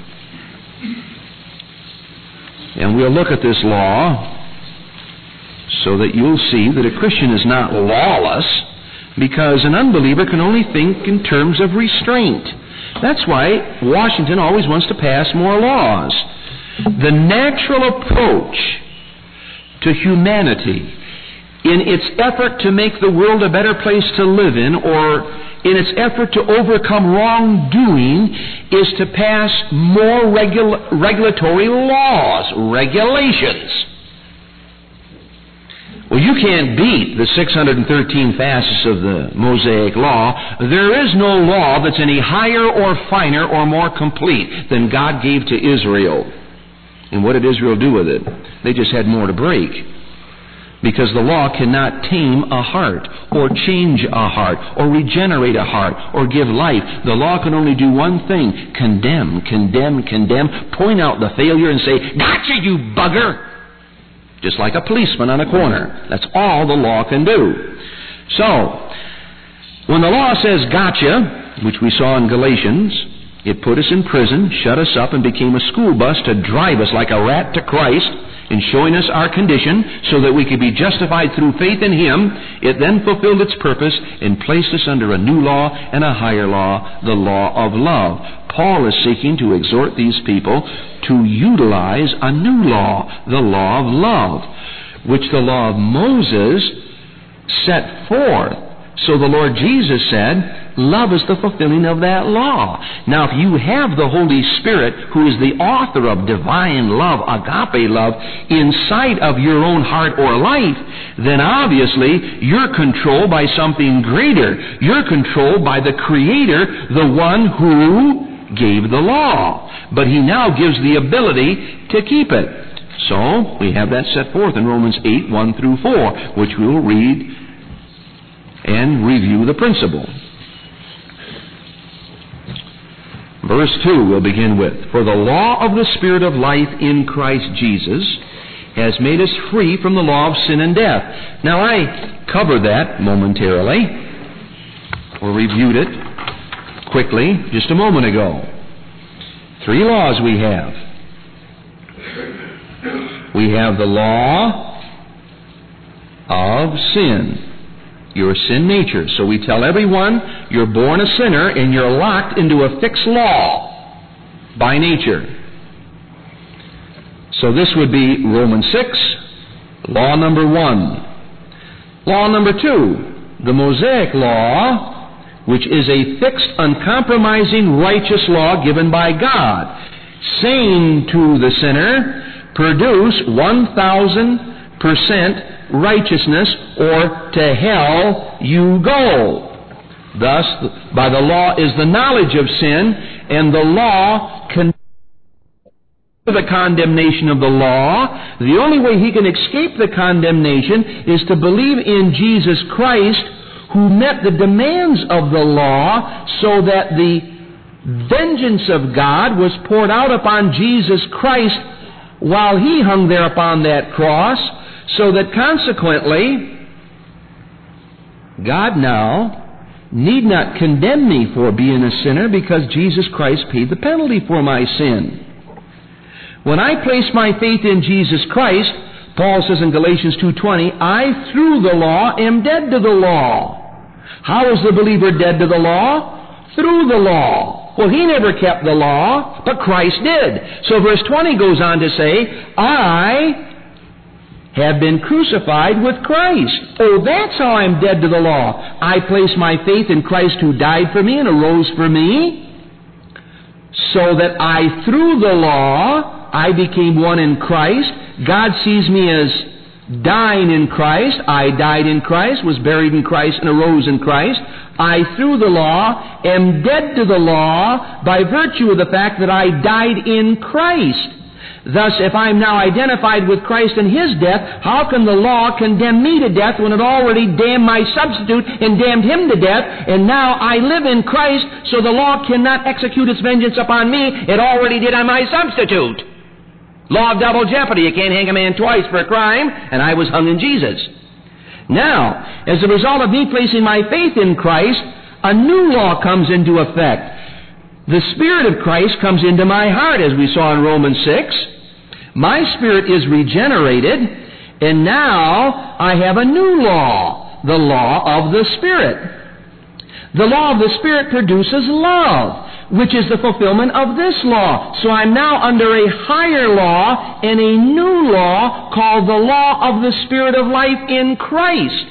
And we'll look at this law so that you'll see that a Christian is not lawless, because an unbeliever can only think in terms of restraint. That's why Washington always wants to pass more laws. The natural approach to humanity in its effort to make the world a better place to live in, or in its effort to overcome wrongdoing, is to pass more regula- regulatory laws, regulations. Well, you can't beat the six hundred thirteen facets of the Mosaic Law. There is no law that's any higher or finer or more complete than God gave to Israel. And what did Israel do with it? They just had more to break. Because the law cannot tame a heart, or change a heart, or regenerate a heart, or give life. The law can only do one thing: condemn, condemn, condemn, point out the failure and say, "Gotcha, you bugger!" Just like a policeman on a corner. That's all the law can do. So, when the law says gotcha, which we saw in Galatians, it put us in prison, shut us up, and became a school bus to drive us like a rat to Christ, in showing us our condition so that we could be justified through faith in Him. It then fulfilled its purpose and placed us under a new law and a higher law, the law of love. Paul is seeking to exhort these people to utilize a new law, the law of love, which the law of Moses set forth. So the Lord Jesus said, love is the fulfilling of that law. Now, if you have the Holy Spirit, who is the author of divine love, agape love, inside of your own heart or life, then obviously you're controlled by something greater. You're controlled by the Creator, the one who gave the law. But He now gives the ability to keep it. So, we have that set forth in Romans eight, one through four, which we will read and review the principle. Verse two we'll begin with. For the law of the Spirit of life in Christ Jesus has made us free from the law of sin and death. Now, I covered that momentarily, or reviewed it quickly just a moment ago. Three laws we have. We have the law of sin, your sin nature. So we tell everyone you're born a sinner and you're locked into a fixed law by nature. So this would be Romans six, law number one. Law number two, the Mosaic law, which is a fixed, uncompromising, righteous law given by God, saying to the sinner, produce one thousand percent righteousness, or to hell you go. Thus, by the law is the knowledge of sin, and the law can the condemnation of the law. The only way he can escape the condemnation is to believe in Jesus Christ, who met the demands of the law, so that the vengeance of God was poured out upon Jesus Christ while He hung there upon that cross, so that consequently, God now need not condemn me for being a sinner, because Jesus Christ paid the penalty for my sin. When I place my faith in Jesus Christ, Paul says in Galatians two twenty, I through the law am dead to the law. How is the believer dead to the law? Through the law. Well, he never kept the law, but Christ did. So verse twenty goes on to say, I have been crucified with Christ. Oh, that's how I'm dead to the law. I place my faith in Christ, who died for me and arose for me, so that I, through the law, I became one in Christ. God sees me as dying in Christ. I died in Christ, was buried in Christ, and arose in Christ. I, through the law, am dead to the law by virtue of the fact that I died in Christ. Thus, if I'm now identified with Christ in His death, how can the law condemn me to death when it already damned my substitute and damned him to death? And now I live in Christ, so the law cannot execute its vengeance upon me. It already did on my substitute. Law of double jeopardy. You can't hang a man twice for a crime, and I was hung in Jesus. Now, as a result of me placing my faith in Christ, a new law comes into effect. The Spirit of Christ comes into my heart, as we saw in Romans six. My spirit is regenerated, and now I have a new law, the law of the Spirit. The law of the Spirit produces love, which is the fulfillment of this law. So I'm now under a higher law and a new law called the law of the Spirit of life in Christ.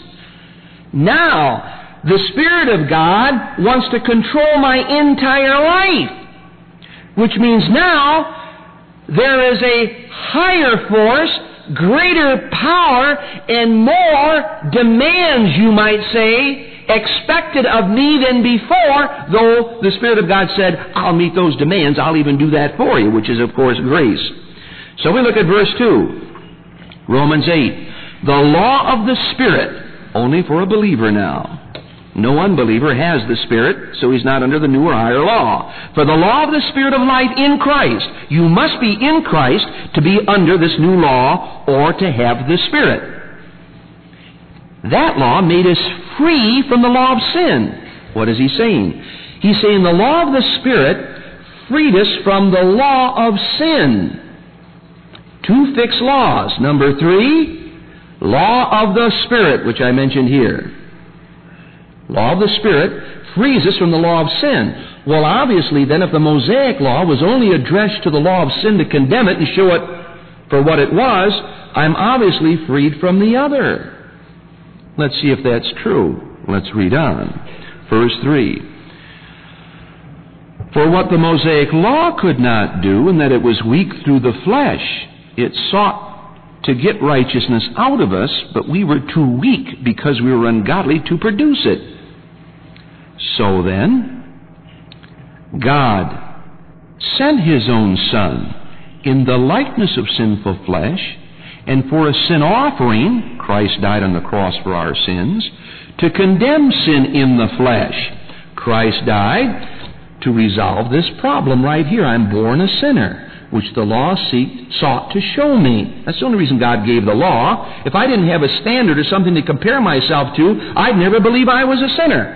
Now, the Spirit of God wants to control my entire life, which means now there is a higher force, greater power, and more demands, you might say, expected of me than before, though the Spirit of God said, I'll meet those demands, I'll even do that for you, which is, of course, grace. So we look at verse two, Romans eight. The law of the Spirit, only for a believer now. No unbeliever has the Spirit, so he's not under the new or higher law. For the law of the Spirit of life in Christ, you must be in Christ to be under this new law or to have the Spirit. That law made us free from the law of sin. What is he saying? He's saying the law of the Spirit freed us from the law of sin. Two fixed laws. Number three, law of the Spirit, which I mentioned here. Law of the Spirit frees us from the law of sin. Well, obviously, then, if the Mosaic law was only addressed to the law of sin to condemn it and show it for what it was, I'm obviously freed from the other. Let's see if that's true. Let's read on. Verse three. For what the Mosaic law could not do, in that it was weak through the flesh, it sought to get righteousness out of us, but we were too weak because we were ungodly to produce it. So then, God sent His own Son in the likeness of sinful flesh, and for a sin offering, Christ died on the cross for our sins, to condemn sin in the flesh. Christ died to resolve this problem right here. I'm born a sinner, which the law seek, sought to show me. That's the only reason God gave the law. If I didn't have a standard or something to compare myself to, I'd never believe I was a sinner.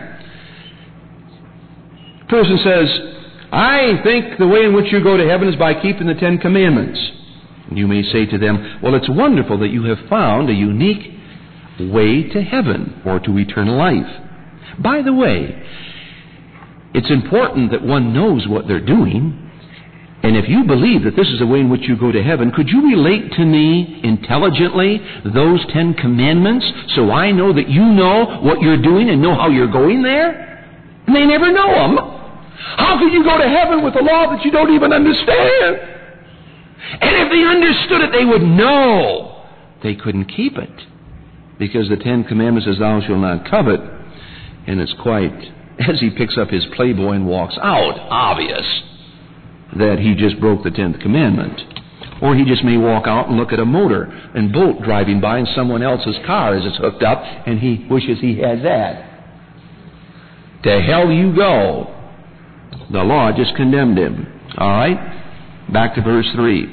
A person says, I think the way in which you go to heaven is by keeping the Ten Commandments. You may say to them, well, it's wonderful that you have found a unique way to heaven or to eternal life. By the way, it's important that one knows what they're doing. And if you believe that this is the way in which you go to heaven, could you relate to me intelligently those Ten Commandments so I know that you know what you're doing and know how you're going there? And they never know them. How can you go to heaven with a law that you don't even understand? And if they understood it, they would know. They couldn't keep it. Because the Ten Commandments says, thou shalt not covet. And it's quite, as he picks up his Playboy and walks out, obvious that he just broke the Tenth Commandment. Or he just may walk out and look at a motor and boat driving by in someone else's car as it's hooked up, and he wishes he had that. To hell you go. The law just condemned him. All right? Back to verse three.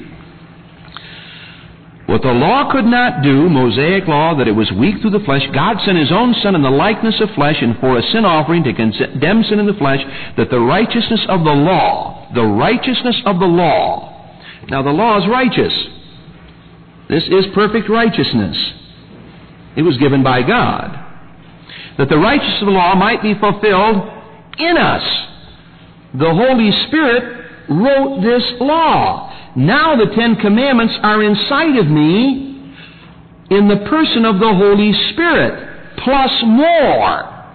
What the law could not do, Mosaic law, that it was weak through the flesh, God sent His own Son in the likeness of flesh, and for a sin offering to condemn sin in the flesh, that the righteousness of the law, the righteousness of the law. Now the law is righteous. This is perfect righteousness. It was given by God. That the righteousness of the law might be fulfilled in us. The Holy Spirit wrote this law. Now the Ten Commandments are inside of me in the person of the Holy Spirit, plus more.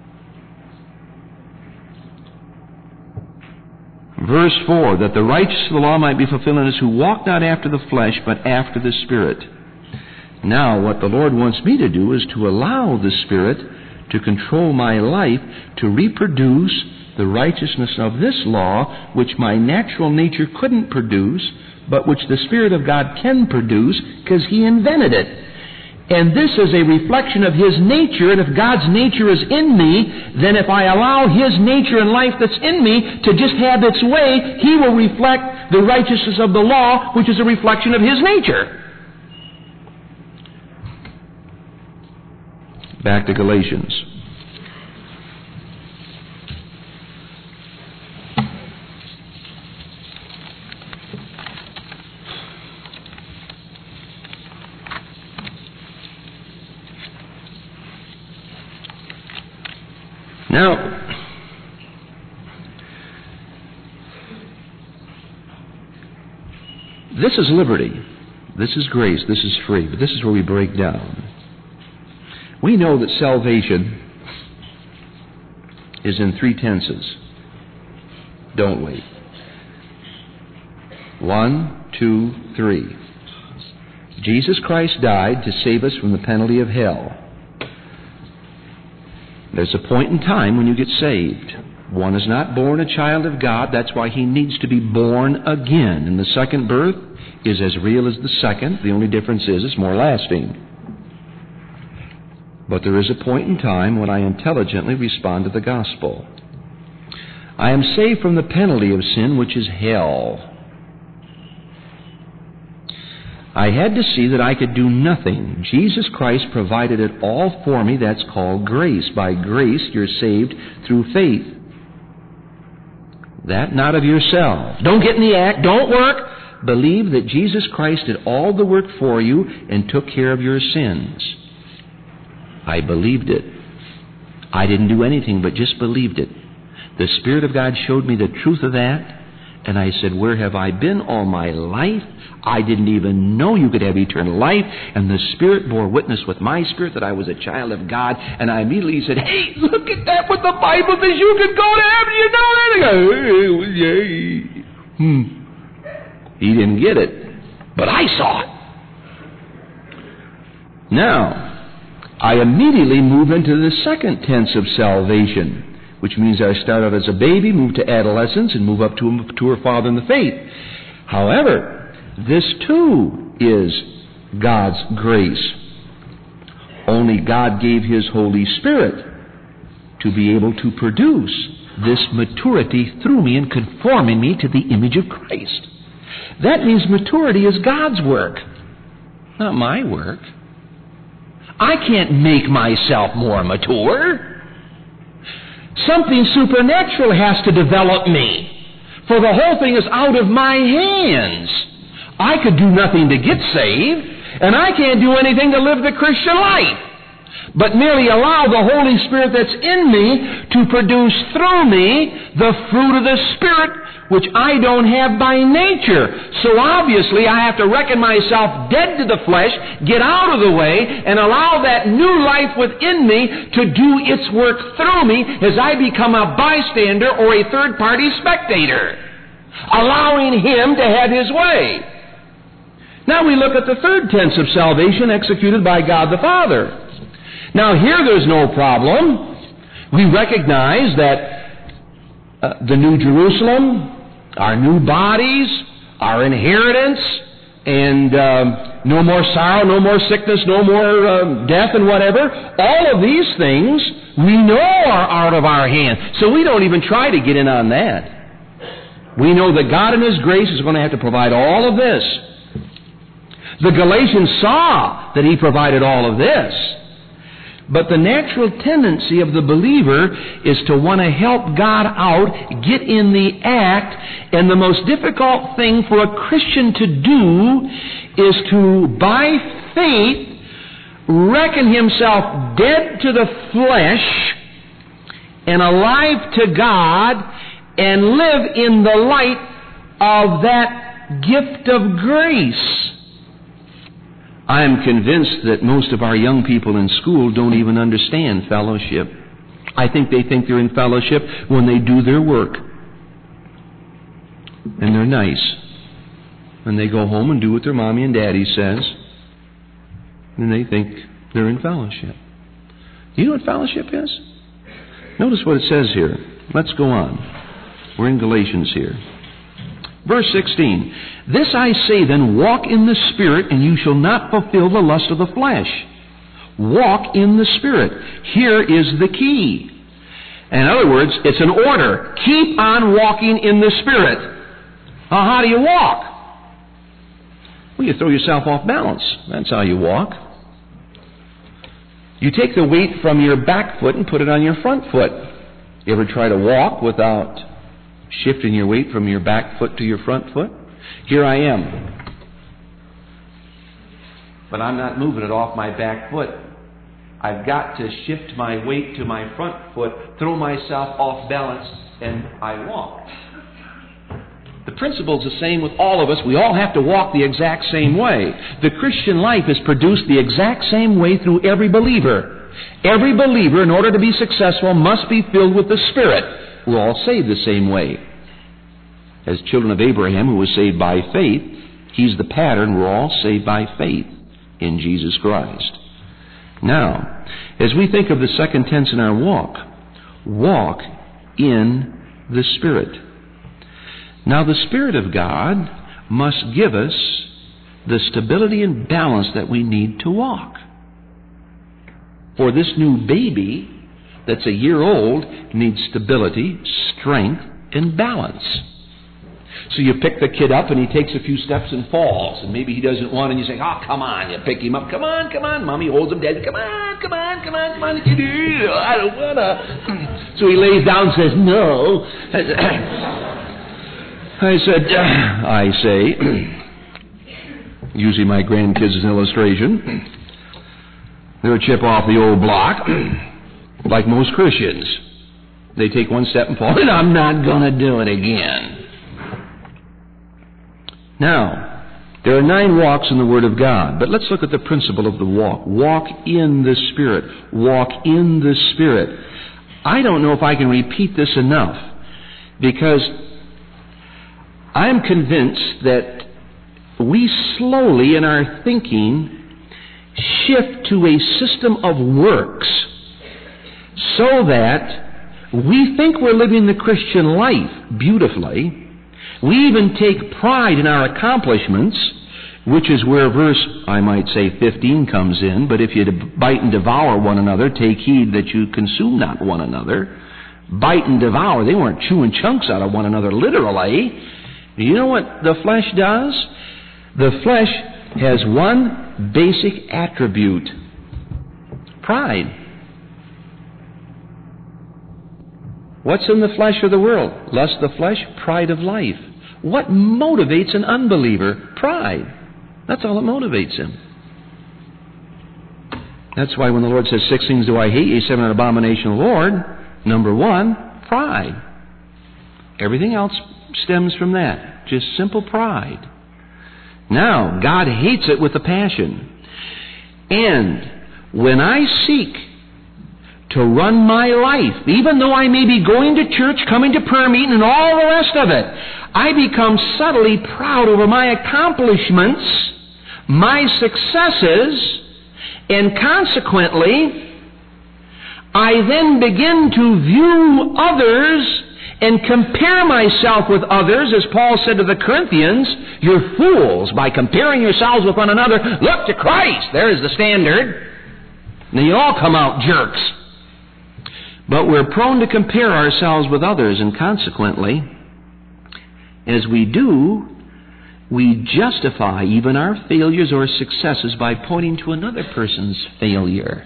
Verse four, that the righteousness of the law might be fulfilled in us who walk not after the flesh, but after the Spirit. Now what the Lord wants me to do is to allow the Spirit to control my life, to reproduce the righteousness of this law, which my natural nature couldn't produce, but which the Spirit of God can produce, because He invented it. And this is a reflection of His nature, and if God's nature is in me, then if I allow His nature and life that's in me to just have its way, He will reflect the righteousness of the law, which is a reflection of His nature. Back to Galatians. Now, this is liberty. This is grace. This is free. But this is where we break down. We know that salvation is in three tenses, don't we? One, two, three. Jesus Christ died to save us from the penalty of hell. There's a point in time when you get saved. One is not born a child of God. That's why he needs to be born again. And the second birth is as real as the second. The only difference is it's more lasting. But there is a point in time when I intelligently respond to the gospel. I am saved from the penalty of sin, which is hell. I had to see that I could do nothing. Jesus Christ provided it all for me. That's called grace. By grace, you're saved through faith. That not of yourself. Don't get in the act. Don't work. Believe that Jesus Christ did all the work for you and took care of your sins. I believed it. I didn't do anything but just believed it. The Spirit of God showed me the truth of that, and I said, where have I been all my life? I didn't even know you could have eternal life. And the Spirit bore witness with my spirit that I was a child of God. And I immediately said, hey, look at that, what the Bible says you could go to heaven. You know that? And I go, yay. Hmm. He didn't get it, but I saw it. Now, I immediately move into the second tense of salvation, which means I start out as a baby, move to adolescence, and move up to a mature father in the faith. However, this too is God's grace. Only God gave His Holy Spirit to be able to produce this maturity through me and conforming me to the image of Christ. That means maturity is God's work, not my work. I can't make myself more mature. Something supernatural has to develop me, for the whole thing is out of my hands. I could do nothing to get saved, and I can't do anything to live the Christian life, but merely allow the Holy Spirit that's in me to produce through me the fruit of the Spirit, which I don't have by nature. So obviously I have to reckon myself dead to the flesh, get out of the way, and allow that new life within me to do its work through me as I become a bystander or a third-party spectator, allowing Him to have His way. Now we look at the third tense of salvation executed by God the Father. Now here there's no problem. We recognize that uh, the New Jerusalem, our new bodies, our inheritance, and uh, no more sorrow, no more sickness, no more uh, death and whatever, all of these things we know are out of our hand. So we don't even try to get in on that. We know that God in His grace is going to have to provide all of this. The Galatians saw that He provided all of this. But the natural tendency of the believer is to want to help God out, get in the act, and the most difficult thing for a Christian to do is to, by faith, reckon himself dead to the flesh and alive to God and live in the light of that gift of grace. I am convinced that most of our young people in school don't even understand fellowship. I think they think they're in fellowship when they do their work. And they're nice. And they go home and do what their mommy and daddy says. And they think they're in fellowship. You know what fellowship is? Notice what it says here. Let's go on. We're in Galatians here. Verse sixteen, this I say then, walk in the Spirit, and you shall not fulfill the lust of the flesh. Walk in the Spirit. Here is the key. In other words, it's an order. Keep on walking in the Spirit. Now, how do you walk? Well, you throw yourself off balance. That's how you walk. You take the weight from your back foot and put it on your front foot. You ever try to walk without shifting your weight from your back foot to your front foot? Here I am. But I'm not moving it off my back foot. I've got to shift my weight to my front foot, throw myself off balance, and I walk. The principle is the same with all of us. We all have to walk the exact same way. The Christian life is produced the exact same way through every believer. Every believer, in order to be successful, must be filled with the Spirit. We're all saved the same way. As children of Abraham, who was saved by faith, he's the pattern. We're all saved by faith in Jesus Christ. Now, as we think of the second tense in our walk, walk in the Spirit. Now, the Spirit of God must give us the stability and balance that we need to walk. For this new baby that's a year old needs stability, strength, and balance. So you pick the kid up and he takes a few steps and falls, and maybe he doesn't want, and you say, oh, come on. You pick him up. Come on, come on. Mommy holds him dead. Come on, come on, come on, come on. I don't want to. So he lays down and says, no. I said, I say, using my grandkids as an illustration, they're a chip off the old block, like most Christians. They take one step and fall, and I'm not going to do it again. Now, there are nine walks in the Word of God, but let's look at the principle of the walk. Walk in the Spirit. Walk in the Spirit. I don't know if I can repeat this enough, because I'm convinced that we slowly in our thinking shift to a system of works so that we think we're living the Christian life beautifully. We even take pride in our accomplishments, which is where verse, I might say, fifteen comes in. But if you bite and devour one another, take heed that you consume not one another. Bite and devour, they weren't chewing chunks out of one another literally. You know what the flesh does? The flesh has one basic attribute: pride. What's in the flesh of the world? Lust of the flesh, pride of life. What motivates an unbeliever? Pride. That's all that motivates him. That's why when the Lord says, six things do I hate, ye seven an abomination of the Lord, number one, pride. Everything else stems from that. Just simple pride. Now, God hates it with a passion. And when I seek to run my life, even though I may be going to church, coming to prayer meeting, and all the rest of it, I become subtly proud over my accomplishments, my successes, and consequently, I then begin to view others and compare myself with others. As Paul said to the Corinthians, you're fools by comparing yourselves with one another. Look to Christ. There's the standard. Now you all come out jerks. But we're prone to compare ourselves with others, and consequently, as we do, we justify even our failures or successes by pointing to another person's failure.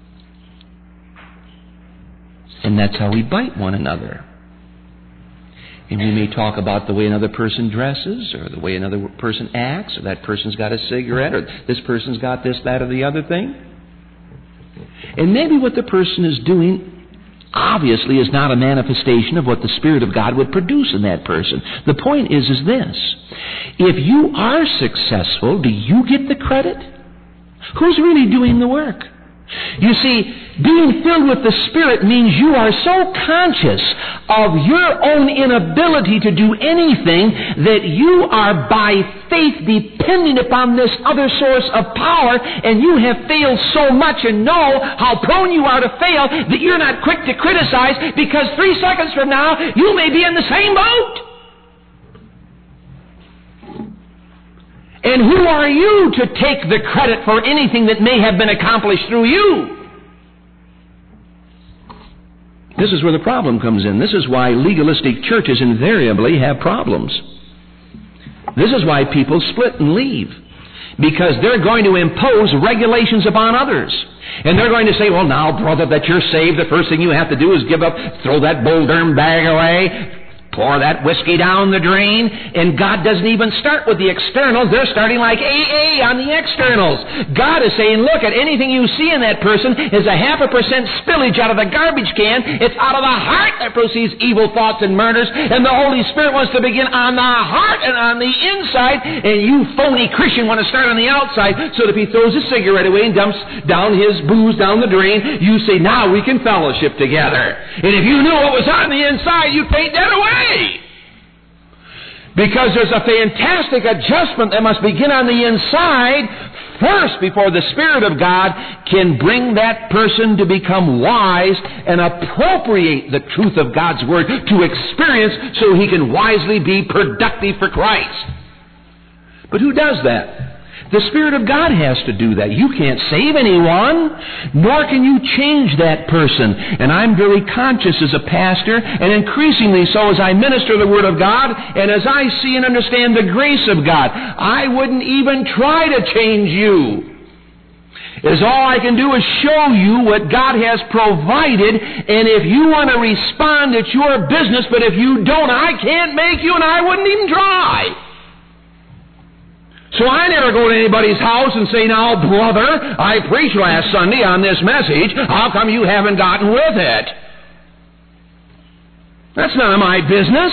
And that's how we bite one another. And we may talk about the way another person dresses, or the way another person acts, or that person's got a cigarette, or this person's got this, that, or the other thing. And maybe what the person is doing obviously is not a manifestation of what the Spirit of God would produce in that person. The point is, is this. If you are successful, do you get the credit? Who's really doing the work? You see, being filled with the Spirit means you are so conscious of your own inability to do anything that you are by faith depending upon this other source of power, and you have failed so much and know how prone you are to fail that you're not quick to criticize, because three seconds from now you may be in the same boat. And who are you to take the credit for anything that may have been accomplished through you? This is where the problem comes in. This is why legalistic churches invariably have problems. This is why people split and leave. Because they're going to impose regulations upon others. And they're going to say, well, now, brother, that you're saved, the first thing you have to do is give up, throw that Boulderm bag away, pour that whiskey down the drain, and God doesn't even start with the externals. They're starting like A A on the externals. God is saying, look, at anything you see in that person is a half a percent spillage out of the garbage can. It's out of the heart that proceeds evil thoughts and murders, and the Holy Spirit wants to begin on the heart and on the inside, and you phony Christian want to start on the outside, so that if he throws his cigarette away and dumps down his booze down the drain, you say, now we can fellowship together. And if you knew what was on the inside, you'd faint dead away. Because there's a fantastic adjustment that must begin on the inside first before the Spirit of God can bring that person to become wise and appropriate the truth of God's Word to experience so he can wisely be productive for Christ. But who does that? The Spirit of God has to do that. You can't save anyone, nor can you change that person. And I'm very conscious as a pastor, and increasingly so as I minister the Word of God, and as I see and understand the grace of God. I wouldn't even try to change you. Is all I can do is show you what God has provided, and if you want to respond, it's your business, but if you don't, I can't make you, and I wouldn't even try. So I never go to anybody's house and say, now, brother, I preached last Sunday on this message. How come you haven't gotten with it? That's none of my business.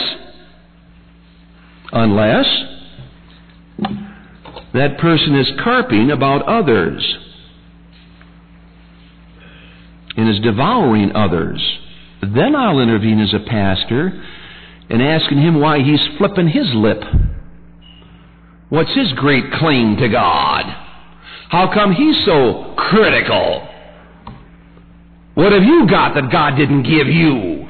Unless that person is carping about others and is devouring others. Then I'll intervene as a pastor and asking him why he's flipping his lip. What's his great claim to God? How come he's so critical? What have you got that God didn't give you?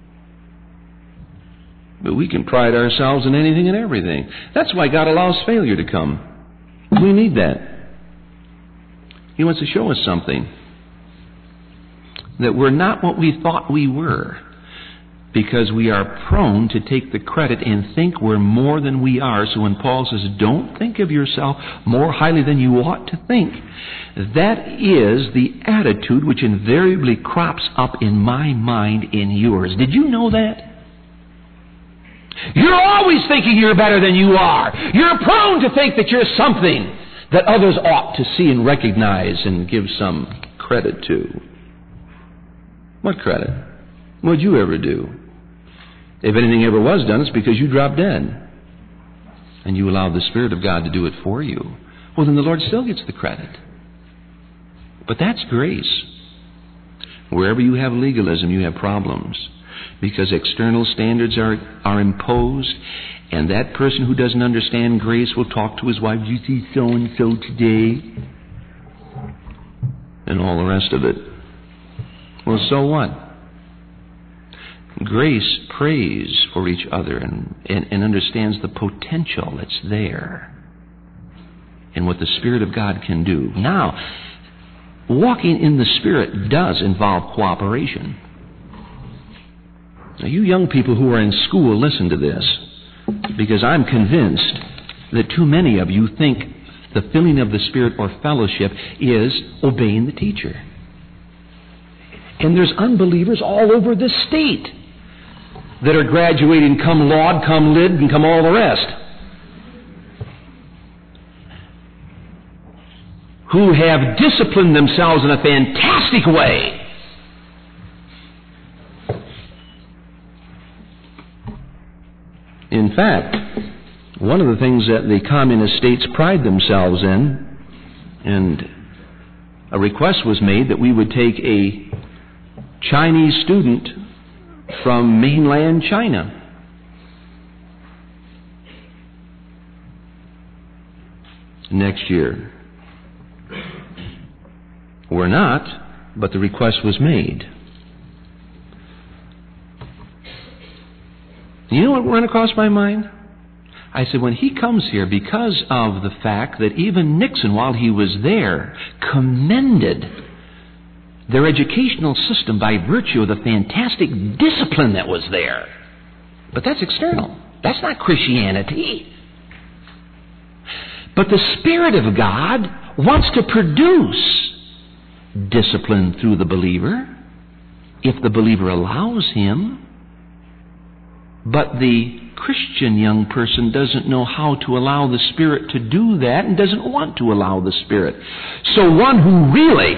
But we can pride ourselves in anything and everything. That's why God allows failure to come. We need that. He wants to show us something. That we're not what we thought we were. Because we are prone to take the credit and think we're more than we are. So when Paul says, don't think of yourself more highly than you ought to think, that is the attitude which invariably crops up in my mind in yours. Did you know that? You're always thinking you're better than you are. You're prone to think that you're something that others ought to see and recognize and give some credit to. What credit? What'd you ever do? If anything ever was done, it's because you dropped dead. And you allowed the Spirit of God to do it for you. Well, then the Lord still gets the credit. But that's grace. Wherever you have legalism, you have problems. Because external standards are, are imposed, and that person who doesn't understand grace will talk to his wife, "You see so-and-so today?" And all the rest of it. Well, so what? Grace prays for each other and, and, and understands the potential that's there and what the Spirit of God can do. Now, walking in the Spirit does involve cooperation. Now, you young people who are in school, listen to this, because I'm convinced that too many of you think the filling of the Spirit or fellowship is obeying the teacher. And there's unbelievers all over this state that are graduating come laud, come lid, and come all the rest, who have disciplined themselves in a fantastic way. In fact, one of the things that the communist states pride themselves in, and a request was made that we would take a Chinese student from mainland China. Next year. We're not, but the request was made. You know what ran across my mind? I said, when he comes here, because of the fact that even Nixon, while he was there, commended their educational system by virtue of the fantastic discipline that was there. But that's external. That's not Christianity. But the Spirit of God wants to produce discipline through the believer, if the believer allows him. But the Christian young person doesn't know how to allow the Spirit to do that and doesn't want to allow the Spirit. So one who really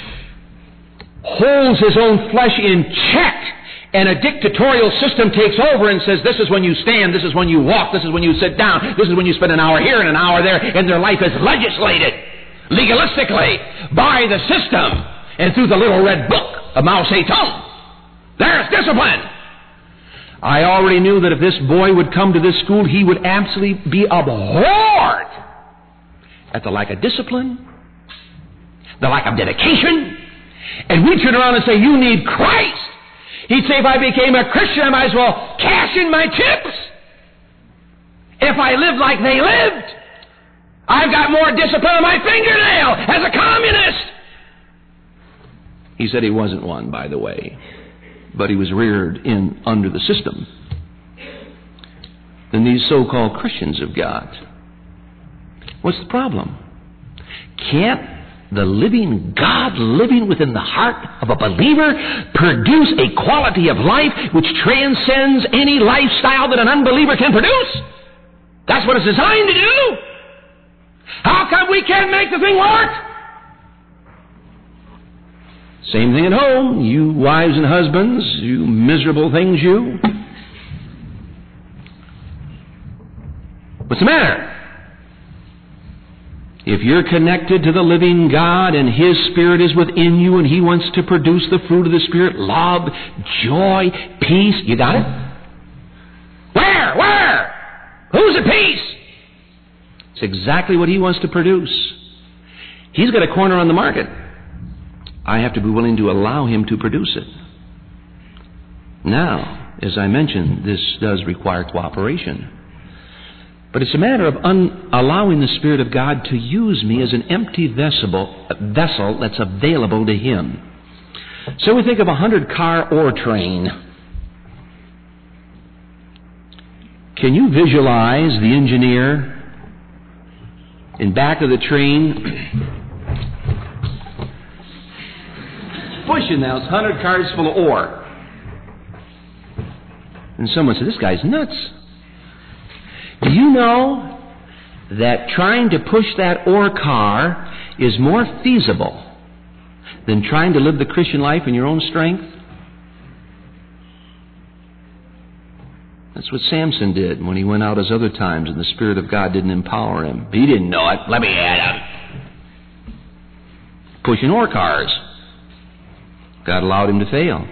holds his own flesh in check and a dictatorial system takes over and says, this is when you stand, this is when you walk, this is when you sit down, this is when you spend an hour here and an hour there, and their life is legislated legalistically by the system and through the little red book of Mao Zedong. There's discipline. I already knew that if this boy would come to this school, he would absolutely be abhorred at the lack of discipline, the lack of dedication. And we'd turn around and say, you need Christ. He'd say, if I became a Christian, I might as well cash in my chips. If I lived like they lived. I've got more discipline on my fingernail as a communist. He said he wasn't one, by the way, but he was reared in under the system. And these so-called Christians have got. What's the problem? Can't the living God living within the heart of a believer produce a quality of life which transcends any lifestyle that an unbeliever can produce? That's what it's designed to do. How come we can't make the thing work? Same thing at home, you wives and husbands, you miserable things, you. What's the matter? If you're connected to the living God and His Spirit is within you and He wants to produce the fruit of the Spirit, love, joy, peace, you got it? Where? Where? Who's at peace? It's exactly what He wants to produce. He's got a corner on the market. I have to be willing to allow Him to produce it. Now, as I mentioned, this does require cooperation. But it's a matter of un- allowing the Spirit of God to use me as an empty vessel, vessel that's available to Him. So we think of a hundred-car ore train. Can you visualize the engineer in back of the train pushing those hundred cars full of ore? And someone said, this guy's nuts. Do you know that trying to push that ore car is more feasible than trying to live the Christian life in your own strength? That's what Samson did when he went out as other times and the Spirit of God didn't empower him. He didn't know it. Let me add him. Pushing ore cars. God allowed him to fail.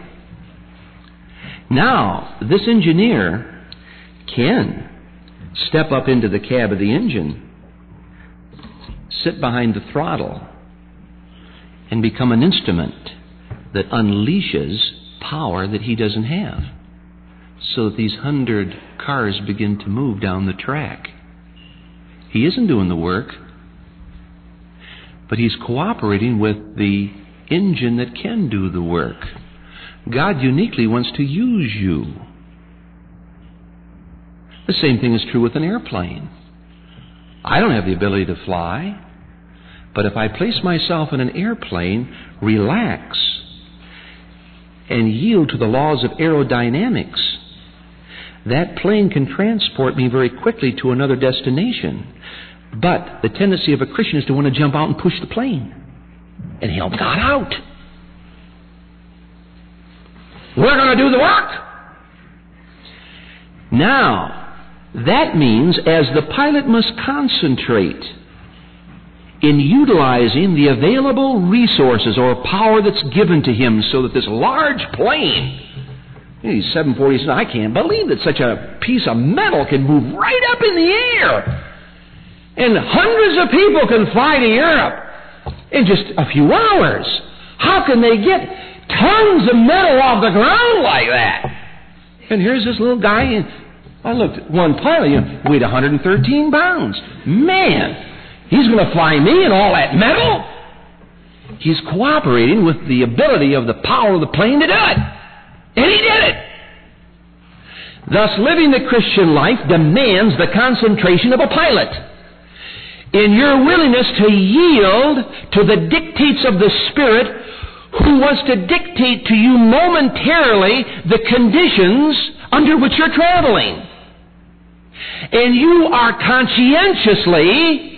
Now, this engineer can step up into the cab of the engine, sit behind the throttle, and become an instrument that unleashes power that he doesn't have, so that these hundred cars begin to move down the track. He isn't doing the work, but he's cooperating with the engine that can do the work. God uniquely wants to use you. The same thing is true with an airplane. I don't have the ability to fly, but if I place myself in an airplane, relax, and yield to the laws of aerodynamics, that plane can transport me very quickly to another destination. But the tendency of a Christian is to want to jump out and push the plane and help God out. We're going to do the work. Now, that means as the pilot must concentrate in utilizing the available resources or power that's given to him so that this large plane, these seven forty-seven, I can't believe that such a piece of metal can move right up in the air. And hundreds of people can fly to Europe in just a few hours. How can they get tons of metal off the ground like that? And here's this little guy, and I looked at one pilot, you know, weighed one hundred thirteen pounds. Man, he's going to fly me and all that metal? He's cooperating with the ability of the power of the plane to do it. And he did it. Thus, living the Christian life demands the concentration of a pilot. In your willingness to yield to the dictates of the Spirit, who wants to dictate to you momentarily the conditions under which you're traveling. And you are conscientiously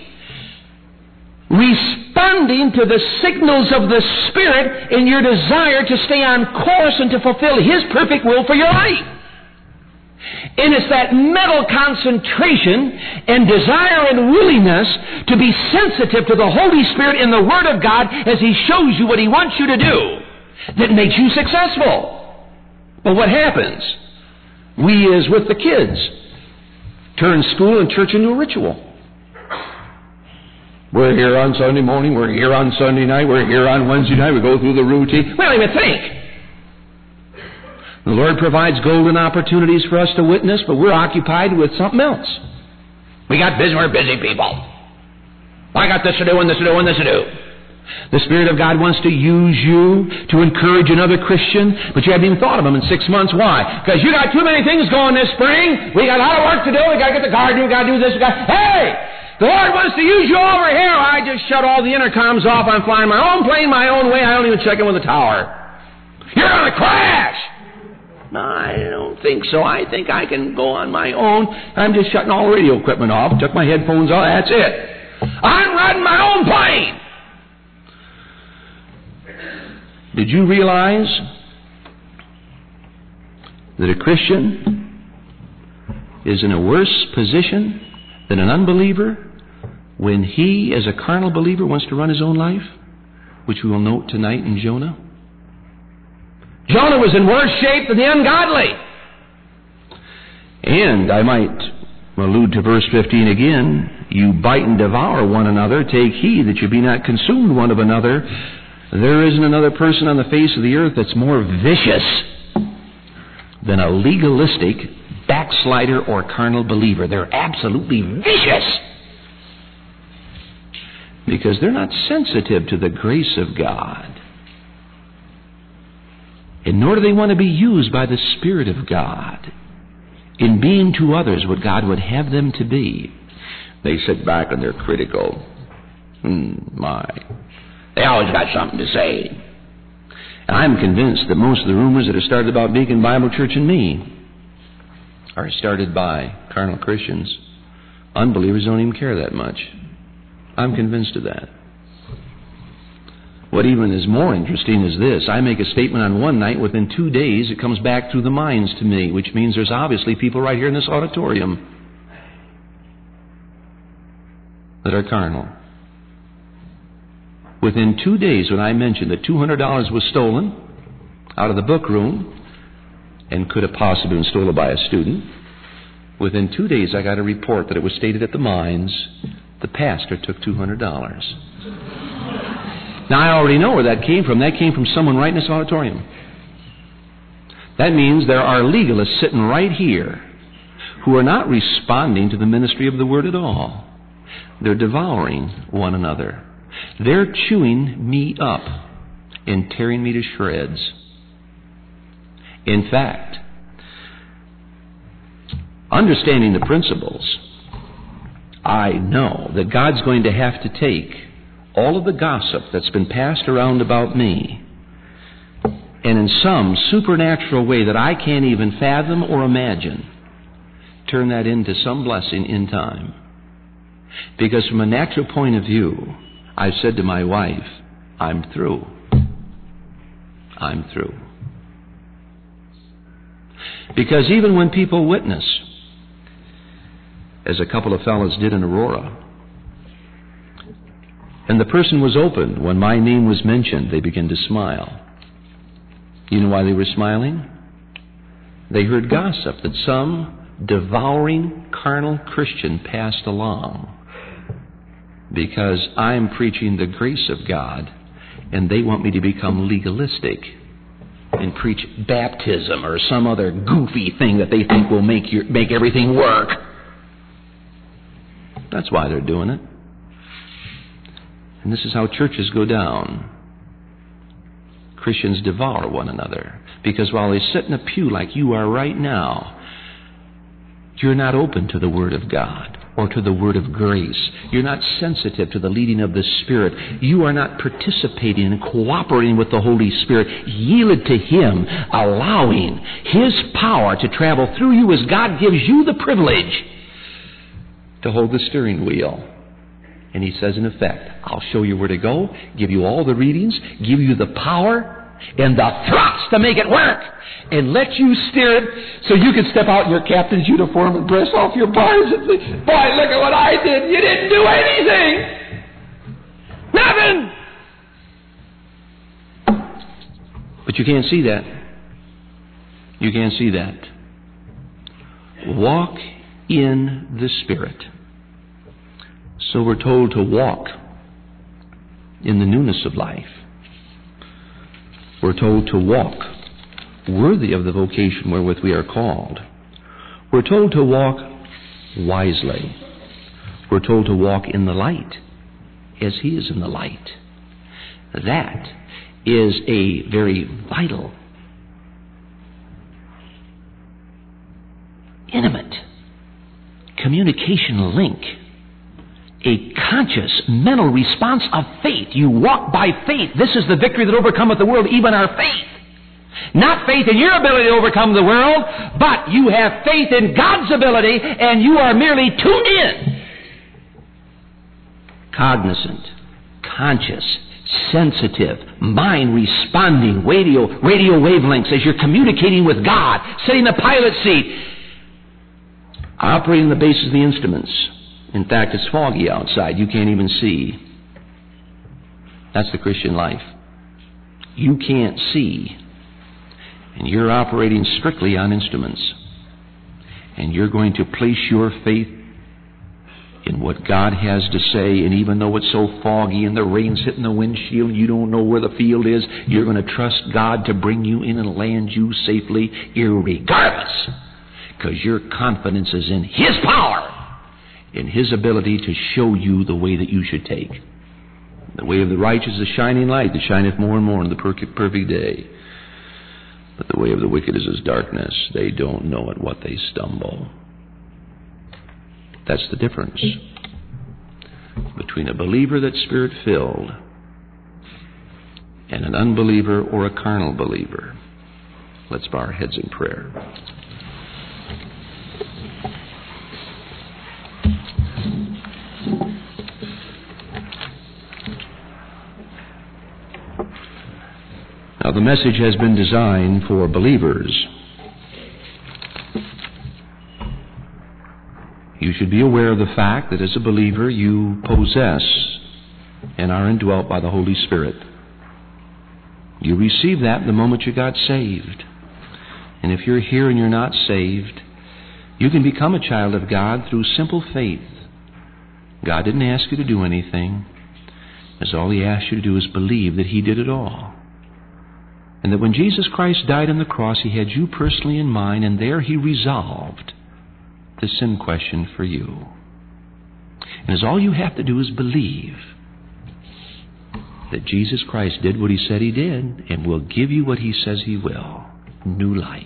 responding to the signals of the Spirit in your desire to stay on course and to fulfill His perfect will for your life. And it's that mental concentration and desire and willingness to be sensitive to the Holy Spirit in the Word of God as He shows you what He wants you to do that makes you successful. But what happens? We, as with the kids, turn school and church into a ritual. We're here on Sunday morning, we're here on Sunday night, we're here on Wednesday night, we go through the routine. We don't even think. The Lord provides golden opportunities for us to witness, but we're occupied with something else. We got busy, we're busy people. I got this to do and this to do and this to do. The Spirit of God wants to use you to encourage another Christian, but you haven't even thought of them in six months. Why? Because you got too many things going this spring. We got a lot of work to do. We got to get the garden. We got to do this. We got. Hey, the Lord wants to use you over here. I just shut all the intercoms off. I'm flying my own plane, my own way. I don't even check in with the tower. You're going to crash. No, I don't think so. I think I can go on my own. I'm just shutting all the radio equipment off. Took my headphones off. That's it. I'm riding my own plane. Did you realize that a Christian is in a worse position than an unbeliever when he, as a carnal believer, wants to run his own life? Which we will note tonight in Jonah. Jonah was in worse shape than the ungodly. And I might allude to verse fifteen again. You bite and devour one another. Take heed that you be not consumed one of another. There isn't another person on the face of the earth that's more vicious than a legalistic backslider or carnal believer. They're absolutely vicious because they're not sensitive to the grace of God. And nor do they want to be used by the Spirit of God in being to others what God would have them to be. They sit back and they're critical. Hmm, my... They always got something to say. And I'm convinced that most of the rumors that are started about Beacon Bible Church and me are started by carnal Christians. Unbelievers don't even care that much. I'm convinced of that. What even is more interesting is this. I make a statement on one night. Within two days, it comes back through the minds to me, which means there's obviously people right here in this auditorium that are carnal. Within two days, when I mentioned that two hundred dollars was stolen out of the book room and could have possibly been stolen by a student, within two days I got a report that it was stated at the mines the pastor took two hundred dollars. Now, I already know where that came from. That came from someone right in this auditorium. That means there are legalists sitting right here who are not responding to the ministry of the Word at all. They're devouring one another. They're chewing me up and tearing me to shreds. In fact, understanding the principles, I know that God's going to have to take all of the gossip that's been passed around about me and in some supernatural way that I can't even fathom or imagine, turn that into some blessing in time. Because from a natural point of view, I've said to my wife, I'm through. I'm through. Because even when people witness, as a couple of fellows did in Aurora, and the person was open when my name was mentioned, they began to smile. You know why they were smiling? They heard gossip that some devouring carnal Christian passed along because I'm preaching the grace of God and they want me to become legalistic and preach baptism or some other goofy thing that they think will make your, make everything work. That's why they're doing it. And this is how churches go down. Christians devour one another because while they sit in a pew like you are right now, you're not open to the Word of God or to the Word of grace. You're not sensitive to the leading of the Spirit. You are not participating and cooperating with the Holy Spirit, yielded to Him, allowing His power to travel through you as God gives you the privilege to hold the steering wheel. And He says, in effect, I'll show you where to go, give you all the readings, give you the power and the thrust to make it work, and let you steer it so you can step out in your captain's uniform and brush off your bars and say, boy, look at what I did. You didn't do anything. Nothing. But you can't see that. You can't see that. Walk in the Spirit. So we're told to walk in the newness of life. We're told to walk worthy of the vocation wherewith we are called. We're told to walk wisely. We're told to walk in the light. as He is in the light. That is a very vital, intimate communication link. A conscious mental response of faith. You walk by faith. This is the victory that overcometh the world, even our faith. Not faith in your ability to overcome the world, but you have faith in God's ability, and you are merely tuned in. Cognizant, conscious, sensitive, mind responding, radio, radio wavelengths as you're communicating with God, sitting in the pilot seat, operating the basis of the instruments. In fact, it's foggy outside. You can't even see. That's the Christian life. You can't see. And you're operating strictly on instruments. And you're going to place your faith in what God has to say. And even though it's so foggy and the rain's hitting the windshield and you don't know where the field is, you're going to trust God to bring you in and land you safely irregardless. Because your confidence is in His power, in His ability to show you the way that you should take. The way of the righteous is a shining light that shineth more and more in the perfect day. But the way of the wicked is as darkness. They don't know at what they stumble. That's the difference between a believer that's Spirit-filled and an unbeliever or a carnal believer. Let's bow our heads in prayer. Now, the message has been designed for believers. You should be aware of the fact that as a believer you possess and are indwelt by the Holy Spirit. You received that the moment you got saved. And if you're here and you're not saved, you can become a child of God through simple faith. God didn't ask you to do anything. As all He asked you to do is believe that He did it all. And that when Jesus Christ died on the cross, He had you personally in mind, and there He resolved the sin question for you. And as all you have to do is believe that Jesus Christ did what He said He did, and will give you what He says He will, new life.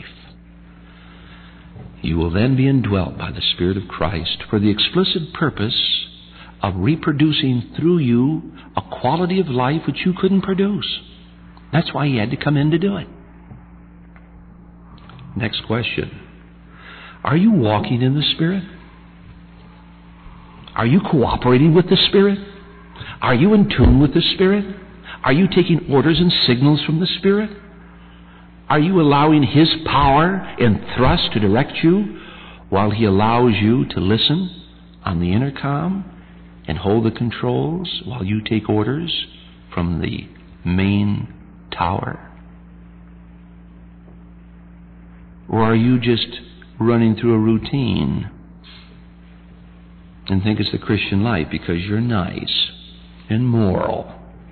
You will then be indwelt by the Spirit of Christ for the explicit purpose of reproducing through you a quality of life which you couldn't produce. That's why He had to come in to do it. Next question. Are you walking in the Spirit? Are you cooperating with the Spirit? Are you in tune with the Spirit? Are you taking orders and signals from the Spirit? Are you allowing His power and thrust to direct you while He allows you to listen on the intercom and hold the controls while you take orders from the main tower? Or are you just running through a routine and think it's the Christian life because you're nice and moral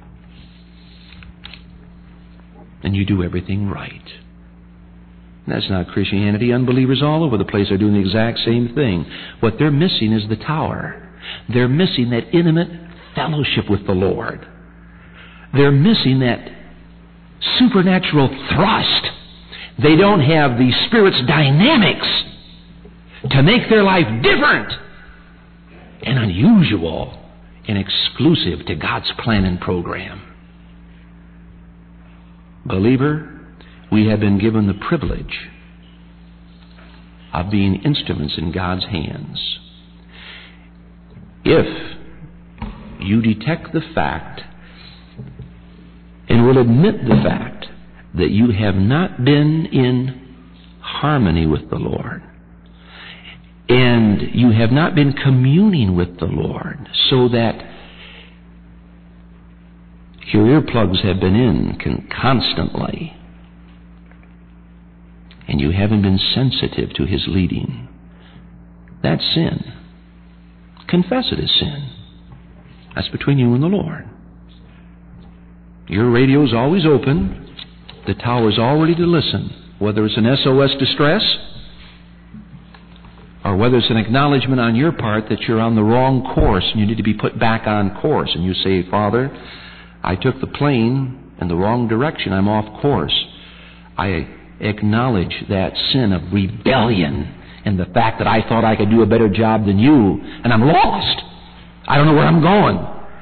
and you do everything right? That's not Christianity. Unbelievers all over the place are doing the exact same thing. What they're missing is the tower. They're missing that intimate fellowship with the Lord. They're missing that supernatural thrust. They don't have the Spirit's dynamics to make their life different and unusual and exclusive to God's plan and program. Believer, we have been given the privilege of being instruments in God's hands. If you detect the fact and will admit the fact that you have not been in harmony with the Lord, and you have not been communing with the Lord, so that your earplugs have been in con- constantly, and you haven't been sensitive to His leading, that's sin. Confess it as sin. That's between you and the Lord. Your radio's always open. The tower's all ready to listen, whether it's an S O S distress or or whether it's an acknowledgement on your part that you're on the wrong course and you need to be put back on course. And you say, Father, I took the plane in the wrong direction. I'm off course. I acknowledge that sin of rebellion and the fact that I thought I could do a better job than you, and I'm lost. I don't know where I'm going.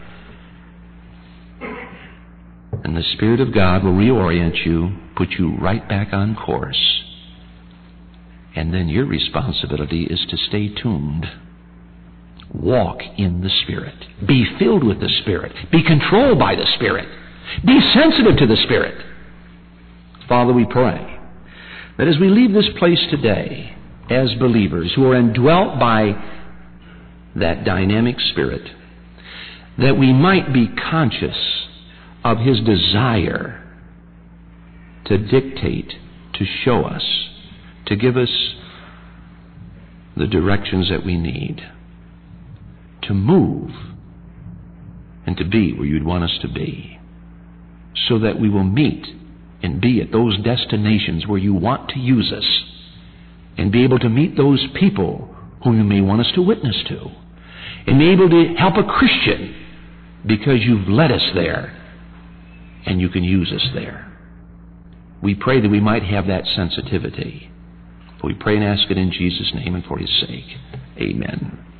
And the Spirit of God will reorient you, put you right back on course. And then your responsibility is to stay tuned. Walk in the Spirit. Be filled with the Spirit. Be controlled by the Spirit. Be sensitive to the Spirit. Father, we pray that as we leave this place today as believers who are indwelt by that dynamic Spirit, that we might be conscious of His desire to dictate, to show us, to give us the directions that we need to move and to be where you'd want us to be, so that we will meet and be at those destinations where you want to use us, and be able to meet those people whom you may want us to witness to, and be able to help a Christian because you've led us there and you can use us there. We pray that we might have that sensitivity. We pray and ask it in Jesus' name and for His sake. Amen.